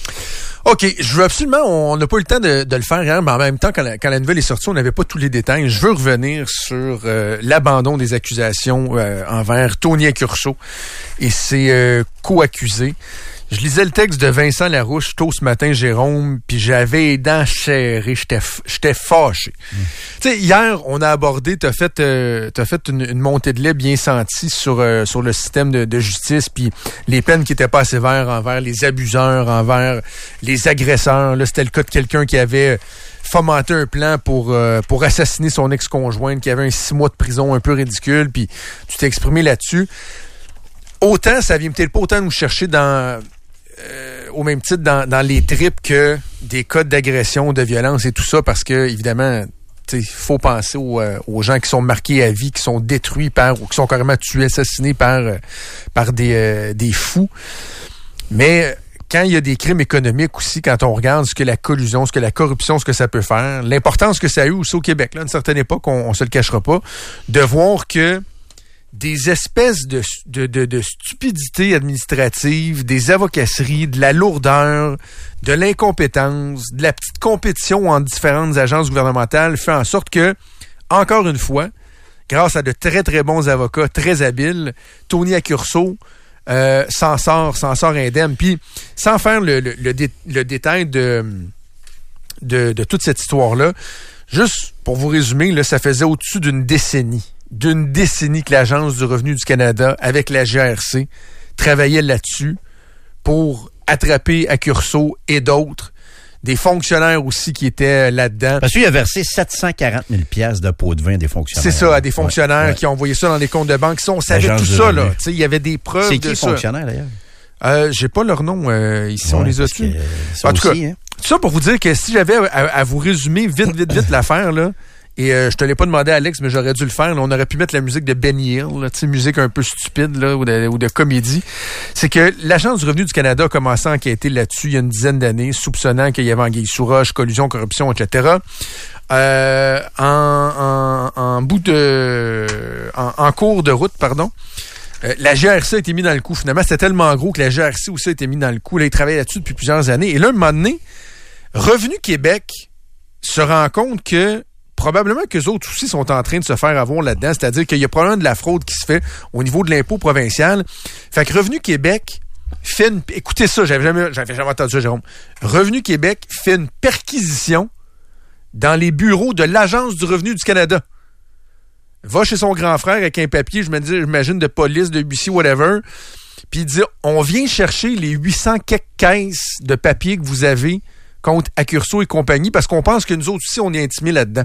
OK, je veux absolument, on n'a pas eu le temps de, de le faire hier, mais en même temps, quand la, quand la nouvelle est sortie, on n'avait pas tous les détails. Je veux revenir sur euh, l'abandon des accusations euh, envers Tony Accurso et ses euh, co-accusés. Je lisais le texte de Vincent Larouche tôt ce matin, Jérôme, puis j'avais les dents serrées, j'étais j'étais fâché. Mmh. Tu sais, hier, on a abordé, t'as fait euh, t'as fait une, une montée de lait bien sentie sur euh, sur le système de, de justice, puis les peines qui étaient pas assez sévères envers les abuseurs, envers les agresseurs. Là, c'était le cas de quelqu'un qui avait fomenté un plan pour euh, pour assassiner son ex-conjointe, qui avait un six mois de prison un peu ridicule, puis tu t'es exprimé là-dessus. Autant, ça vient peut-être pas autant nous chercher dans... Euh, au même titre dans, dans les tripes que des cas d'agression, de violence et tout ça, parce que évidemment, il faut penser aux, euh, aux gens qui sont marqués à vie, qui sont détruits par ou qui sont carrément tués, assassinés par, euh, par des, euh, des fous. Mais quand il y a des crimes économiques aussi, quand on regarde ce que la collusion, ce que la corruption, ce que ça peut faire, l'importance que ça a eu aussi au Québec, là, à une certaine époque, on, on se le cachera pas, de voir que des espèces de, de, de, de stupidité administrative, des avocasseries, de la lourdeur, de l'incompétence, de la petite compétition entre différentes agences gouvernementales fait en sorte que, encore une fois, grâce à de très, très bons avocats, très habiles, Tony Accurso euh, s'en sort, s'en sort indemne. Puis, sans faire le, le, le, dé, le détail de, de, de toute cette histoire-là, juste pour vous résumer, là, ça faisait au-dessus d'une décennie. d'une décennie que l'Agence du revenu du Canada, avec la G R C, travaillait là-dessus pour attraper Accurso et d'autres. Des fonctionnaires aussi qui étaient là-dedans. Parce qu'il a versé sept cent quarante mille piastres de pots de vin à des fonctionnaires. C'est ça, à des fonctionnaires ouais, ouais. qui ont envoyé ça dans des comptes de banque. On savait L'agence tout ça, là. Il y avait des preuves C'est de qui ça. les fonctionnaires, d'ailleurs? Euh, j'ai pas leur nom euh, ici, ouais, on les a tués. En tout aussi, cas, hein? tout ça pour vous dire que si j'avais à, à vous résumer vite, vite, vite l'affaire, là, et euh, je te l'ai pas demandé, Alex, mais j'aurais dû le faire. Là, on aurait pu mettre la musique de Benny Hill, tu sais, musique un peu stupide là, ou, de, ou de comédie. C'est que l'Agence du revenu du Canada a commencé à enquêter là-dessus il y a une dizaine d'années, soupçonnant qu'il y avait anguille sous roche, collusion, corruption, et cetera. Euh, en, en, en bout de... En, en cours de route, pardon. Euh, la G R C a été mise dans le coup. Finalement, c'était tellement gros que la G R C aussi a été mise dans le coup. Là, ils travaillent là-dessus depuis plusieurs années. Et là, un moment donné, Revenu Québec se rend compte que probablement qu'eux autres aussi sont en train de se faire avoir là-dedans. C'est-à-dire qu'il y a probablement de la fraude qui se fait au niveau de l'impôt provincial. Fait que Revenu Québec fait une... Écoutez ça, j'avais jamais, j'avais jamais entendu ça, Jérôme. Revenu Québec fait une perquisition dans les bureaux de l'Agence du revenu du Canada. Va chez son grand frère avec un papier, je me dis, j'imagine, de police, de huissier, whatever, puis il dit, on vient chercher les huit cents quelques caisses de papier que vous avez contre Accurso et compagnie, parce qu'on pense que nous autres aussi, on est intimés là-dedans.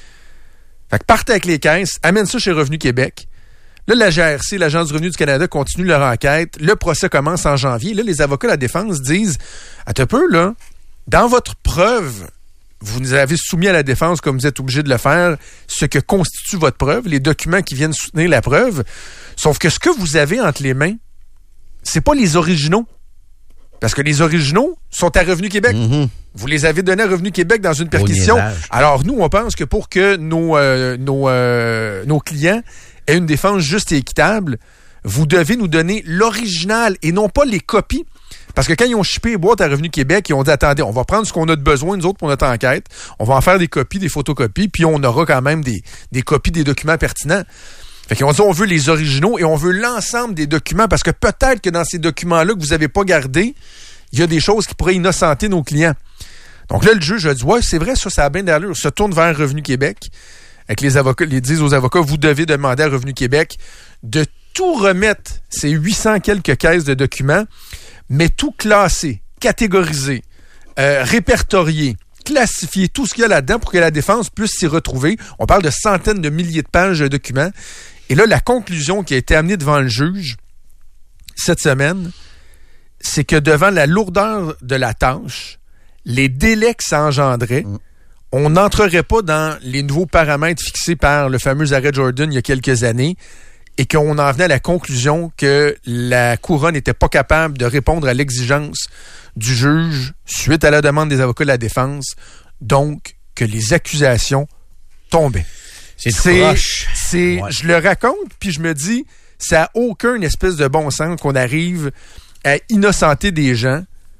Fait que partez avec les caisses, amène ça chez Revenu Québec. Là, la G R C, l'Agence du revenu du Canada, continue leur enquête. Le procès commence en janvier. Là, les avocats de la défense disent, attends un peu, là, dans votre preuve, vous nous avez soumis à la défense, comme vous êtes obligé de le faire, ce que constitue votre preuve, les documents qui viennent soutenir la preuve. Sauf que ce que vous avez entre les mains, c'est pas les originaux. Parce que les originaux sont à Revenu Québec. Mm-hmm. Vous les avez donnés à Revenu Québec dans une perquisition. Alors, nous, on pense que pour que nos, euh, nos, euh, nos clients aient une défense juste et équitable, vous devez nous donner l'original et non pas les copies. Parce que quand ils ont shippé les boîtes à Revenu Québec, ils ont dit, attendez, on va prendre ce qu'on a de besoin, nous autres, pour notre enquête. On va en faire des copies, des photocopies, puis on aura quand même des, des copies des documents pertinents. Fait qu'ils ont dit, on veut les originaux et on veut l'ensemble des documents, parce que peut-être que dans ces documents-là que vous n'avez pas gardés, il y a des choses qui pourraient innocenter nos clients. Donc là, le juge a dit, ouais, c'est vrai, ça, ça a bien d'allure. Se tourne vers Revenu Québec, avec les avocats, les disent aux avocats, vous devez demander à Revenu Québec de tout remettre, ces huit cents quelques caisses de documents, mais tout classé, catégorisé, euh, répertorié, classifié, tout ce qu'il y a là-dedans pour que la défense puisse s'y retrouver. On parle de centaines de milliers de pages de documents. Et là, la conclusion qui a été amenée devant le juge cette semaine, c'est que devant la lourdeur de la tâche, les délais que ça engendrait, mm. on n'entrerait pas dans les nouveaux paramètres fixés par le fameux arrêt Jordan il y a quelques années et qu'on en venait à la conclusion que la couronne n'était pas capable de répondre à l'exigence du juge suite à la demande des avocats de la défense, donc que les accusations tombaient. C'est, c'est proche. C'est, ouais. Je le raconte, puis je me dis, ça n'a aucun espèce de bon sens qu'on arrive à innocenter des gens.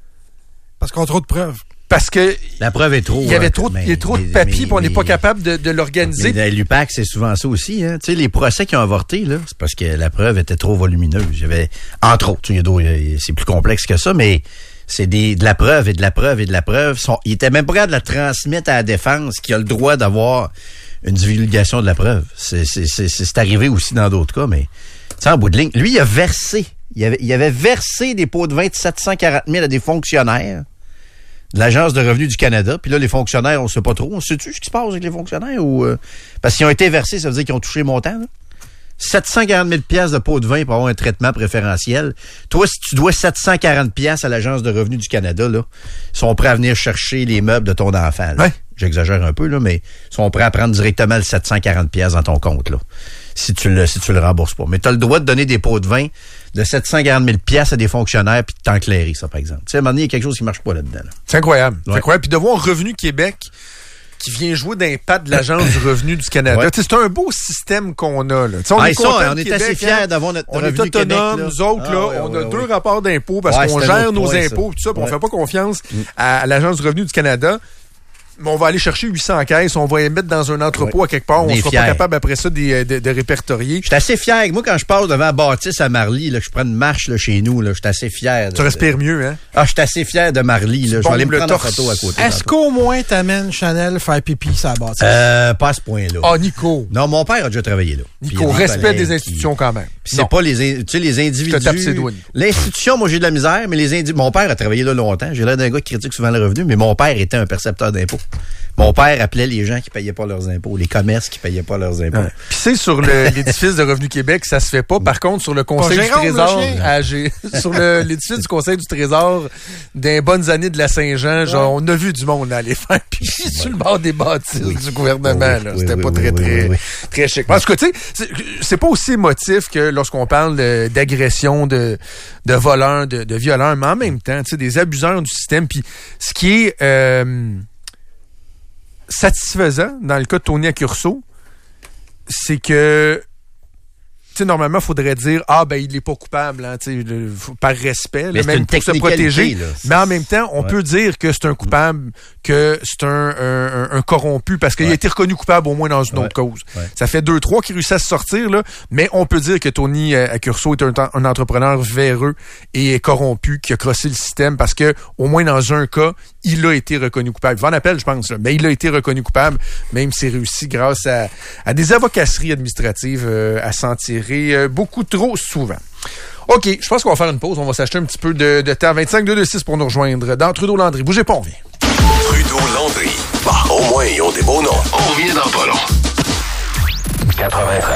Parce qu'on a trop de preuves. Parce que la preuve est trop. Il y avait trop, mais, il y a trop mais, de papier, puis on n'est pas capable de, de l'organiser. Mais l'U P A C, c'est souvent ça aussi. Hein. Tu sais, les procès qui ont avorté, là, c'est parce que la preuve était trop volumineuse. J'avais, entre autres, il y a c'est plus complexe que ça, mais c'est des, de la preuve et de la preuve et de la preuve. Sont, il était même pas capable de la transmettre à la défense qui a le droit d'avoir une divulgation de la preuve. C'est, c'est, c'est, c'est arrivé aussi dans d'autres cas, mais tu sais, en bout de ligne, lui, il a versé. Il avait, il avait versé des pots de vin de sept cent quarante mille à des fonctionnaires de l'Agence de revenus du Canada. Puis là, les fonctionnaires, on ne sait pas trop. On sait-tu ce qui se passe avec les fonctionnaires? ou euh, Parce qu'ils ont été versés, ça veut dire qu'ils ont touché le montant. Là. sept cent quarante mille dollars de pots de vin pour avoir un traitement préférentiel. Toi, si tu dois sept cent quarante dollars à l'Agence de revenus du Canada, là, ils sont prêts à venir chercher les meubles de ton enfant. Là. Ouais. J'exagère un peu, là, mais ils sont prêts à prendre directement le sept cent quarante dollars dans ton compte, là, si tu le, si tu le rembourses pas. Mais tu as le droit de donner des pots de vin de sept cent quarante mille dollars à des fonctionnaires puis de t'enclairer, ça, par exemple. Tu sais, à un moment donné, il y a quelque chose qui marche pas là-dedans. Là. C'est incroyable. Ouais. C'est incroyable. Puis de voir Revenu Québec qui vient jouer d'un pas de l'Agence du revenu du Canada. Ouais. C'est un beau système qu'on a. Là. On, ah, est, ça, on est Québec, assez fiers hein? d'avoir notre on Revenu Québec. On est autonome, nous autres. Ah, là, ouais, on ouais, a ouais. deux rapports d'impôts parce ouais, qu'on gère nos point, impôts et tout ça. Ouais. On fait pas confiance mm. à, à l'Agence du revenu du Canada. Mais on va aller chercher huit cents caisses, on va les mettre dans un entrepôt ouais. à quelque part, on, on sera fiers. Pas capable après ça de, de, de répertorier. Je suis assez fier. Moi, quand je passe devant Bâtisse à Marly, là, que je prends une marche là, chez nous, je suis assez fier. De, tu respires mieux, hein? Ah, je suis assez fier de Marly. Là. Je vais aller me prendre une photo à côté. Est-ce qu'au moins t'amènes Chanel faire pipi sur la Bâtisse? Euh, pas à ce point-là. Ah, Nico. Non, mon père a déjà travaillé là. Nico, respect des institutions qui... quand même. Puis c'est pas les, tu sais, les individus. Je te tape ses doigts. L'institution, moi, j'ai de la misère, mais les individus. Mon père a travaillé là longtemps. J'ai l'air d'un gars qui critique souvent le revenu, mais mon père était un percepteur d'impôts. Mon père appelait les gens qui payaient pas leurs impôts, les commerces qui payaient pas leurs impôts. Ouais. Puis c'est sur le, l'édifice de Revenu Québec, ça se fait pas. Par contre, sur le Conseil du Trésor, à, sur le, l'édifice du Conseil du Trésor, des bonnes années de la Saint-Jean, genre, ouais. on a vu du monde aller faire puis ouais. sur le bord des bâtisses oui. du gouvernement. Oui, là. Oui, C'était oui, pas oui, très, oui, très, oui, oui. très chic. En tout cas, tu sais, c'est, c'est pas aussi émotif que lorsqu'on parle de, d'agression, de, de voleurs, de, de violeurs, mais en même temps, tu sais, des abuseurs du système. Puis ce qui est... Euh, satisfaisant dans le cas de Tony Accurso, c'est que tu sais, normalement, il faudrait dire « Ah, ben, il n'est pas coupable, hein, tu sais, le, par respect, là, même pour se protéger. » Mais en même temps, on ouais. peut dire que c'est un coupable, que c'est un, un, un corrompu, parce qu'il ouais. a été reconnu coupable au moins dans une ouais. autre cause. Ouais. Ça fait deux, trois qui réussissent à se sortir, là, mais on peut dire que Tony Accurso est un, un entrepreneur véreux et corrompu qui a crossé le système, parce que au moins dans un cas, il a été reconnu coupable. Il va en appel, je pense, là, mais il a été reconnu coupable, même s'il réussi grâce à, à des avocasseries administratives euh, à s'en tirer euh, beaucoup trop souvent. OK, je pense qu'on va faire une pause. On va s'acheter un petit peu de, de temps. vingt-cinq deux deux six pour nous rejoindre dans Trudeau Landry. Bougez pas, on vient. Trudeau Landry. Bah, au moins, ils ont des beaux noms. On vient d'en prendre.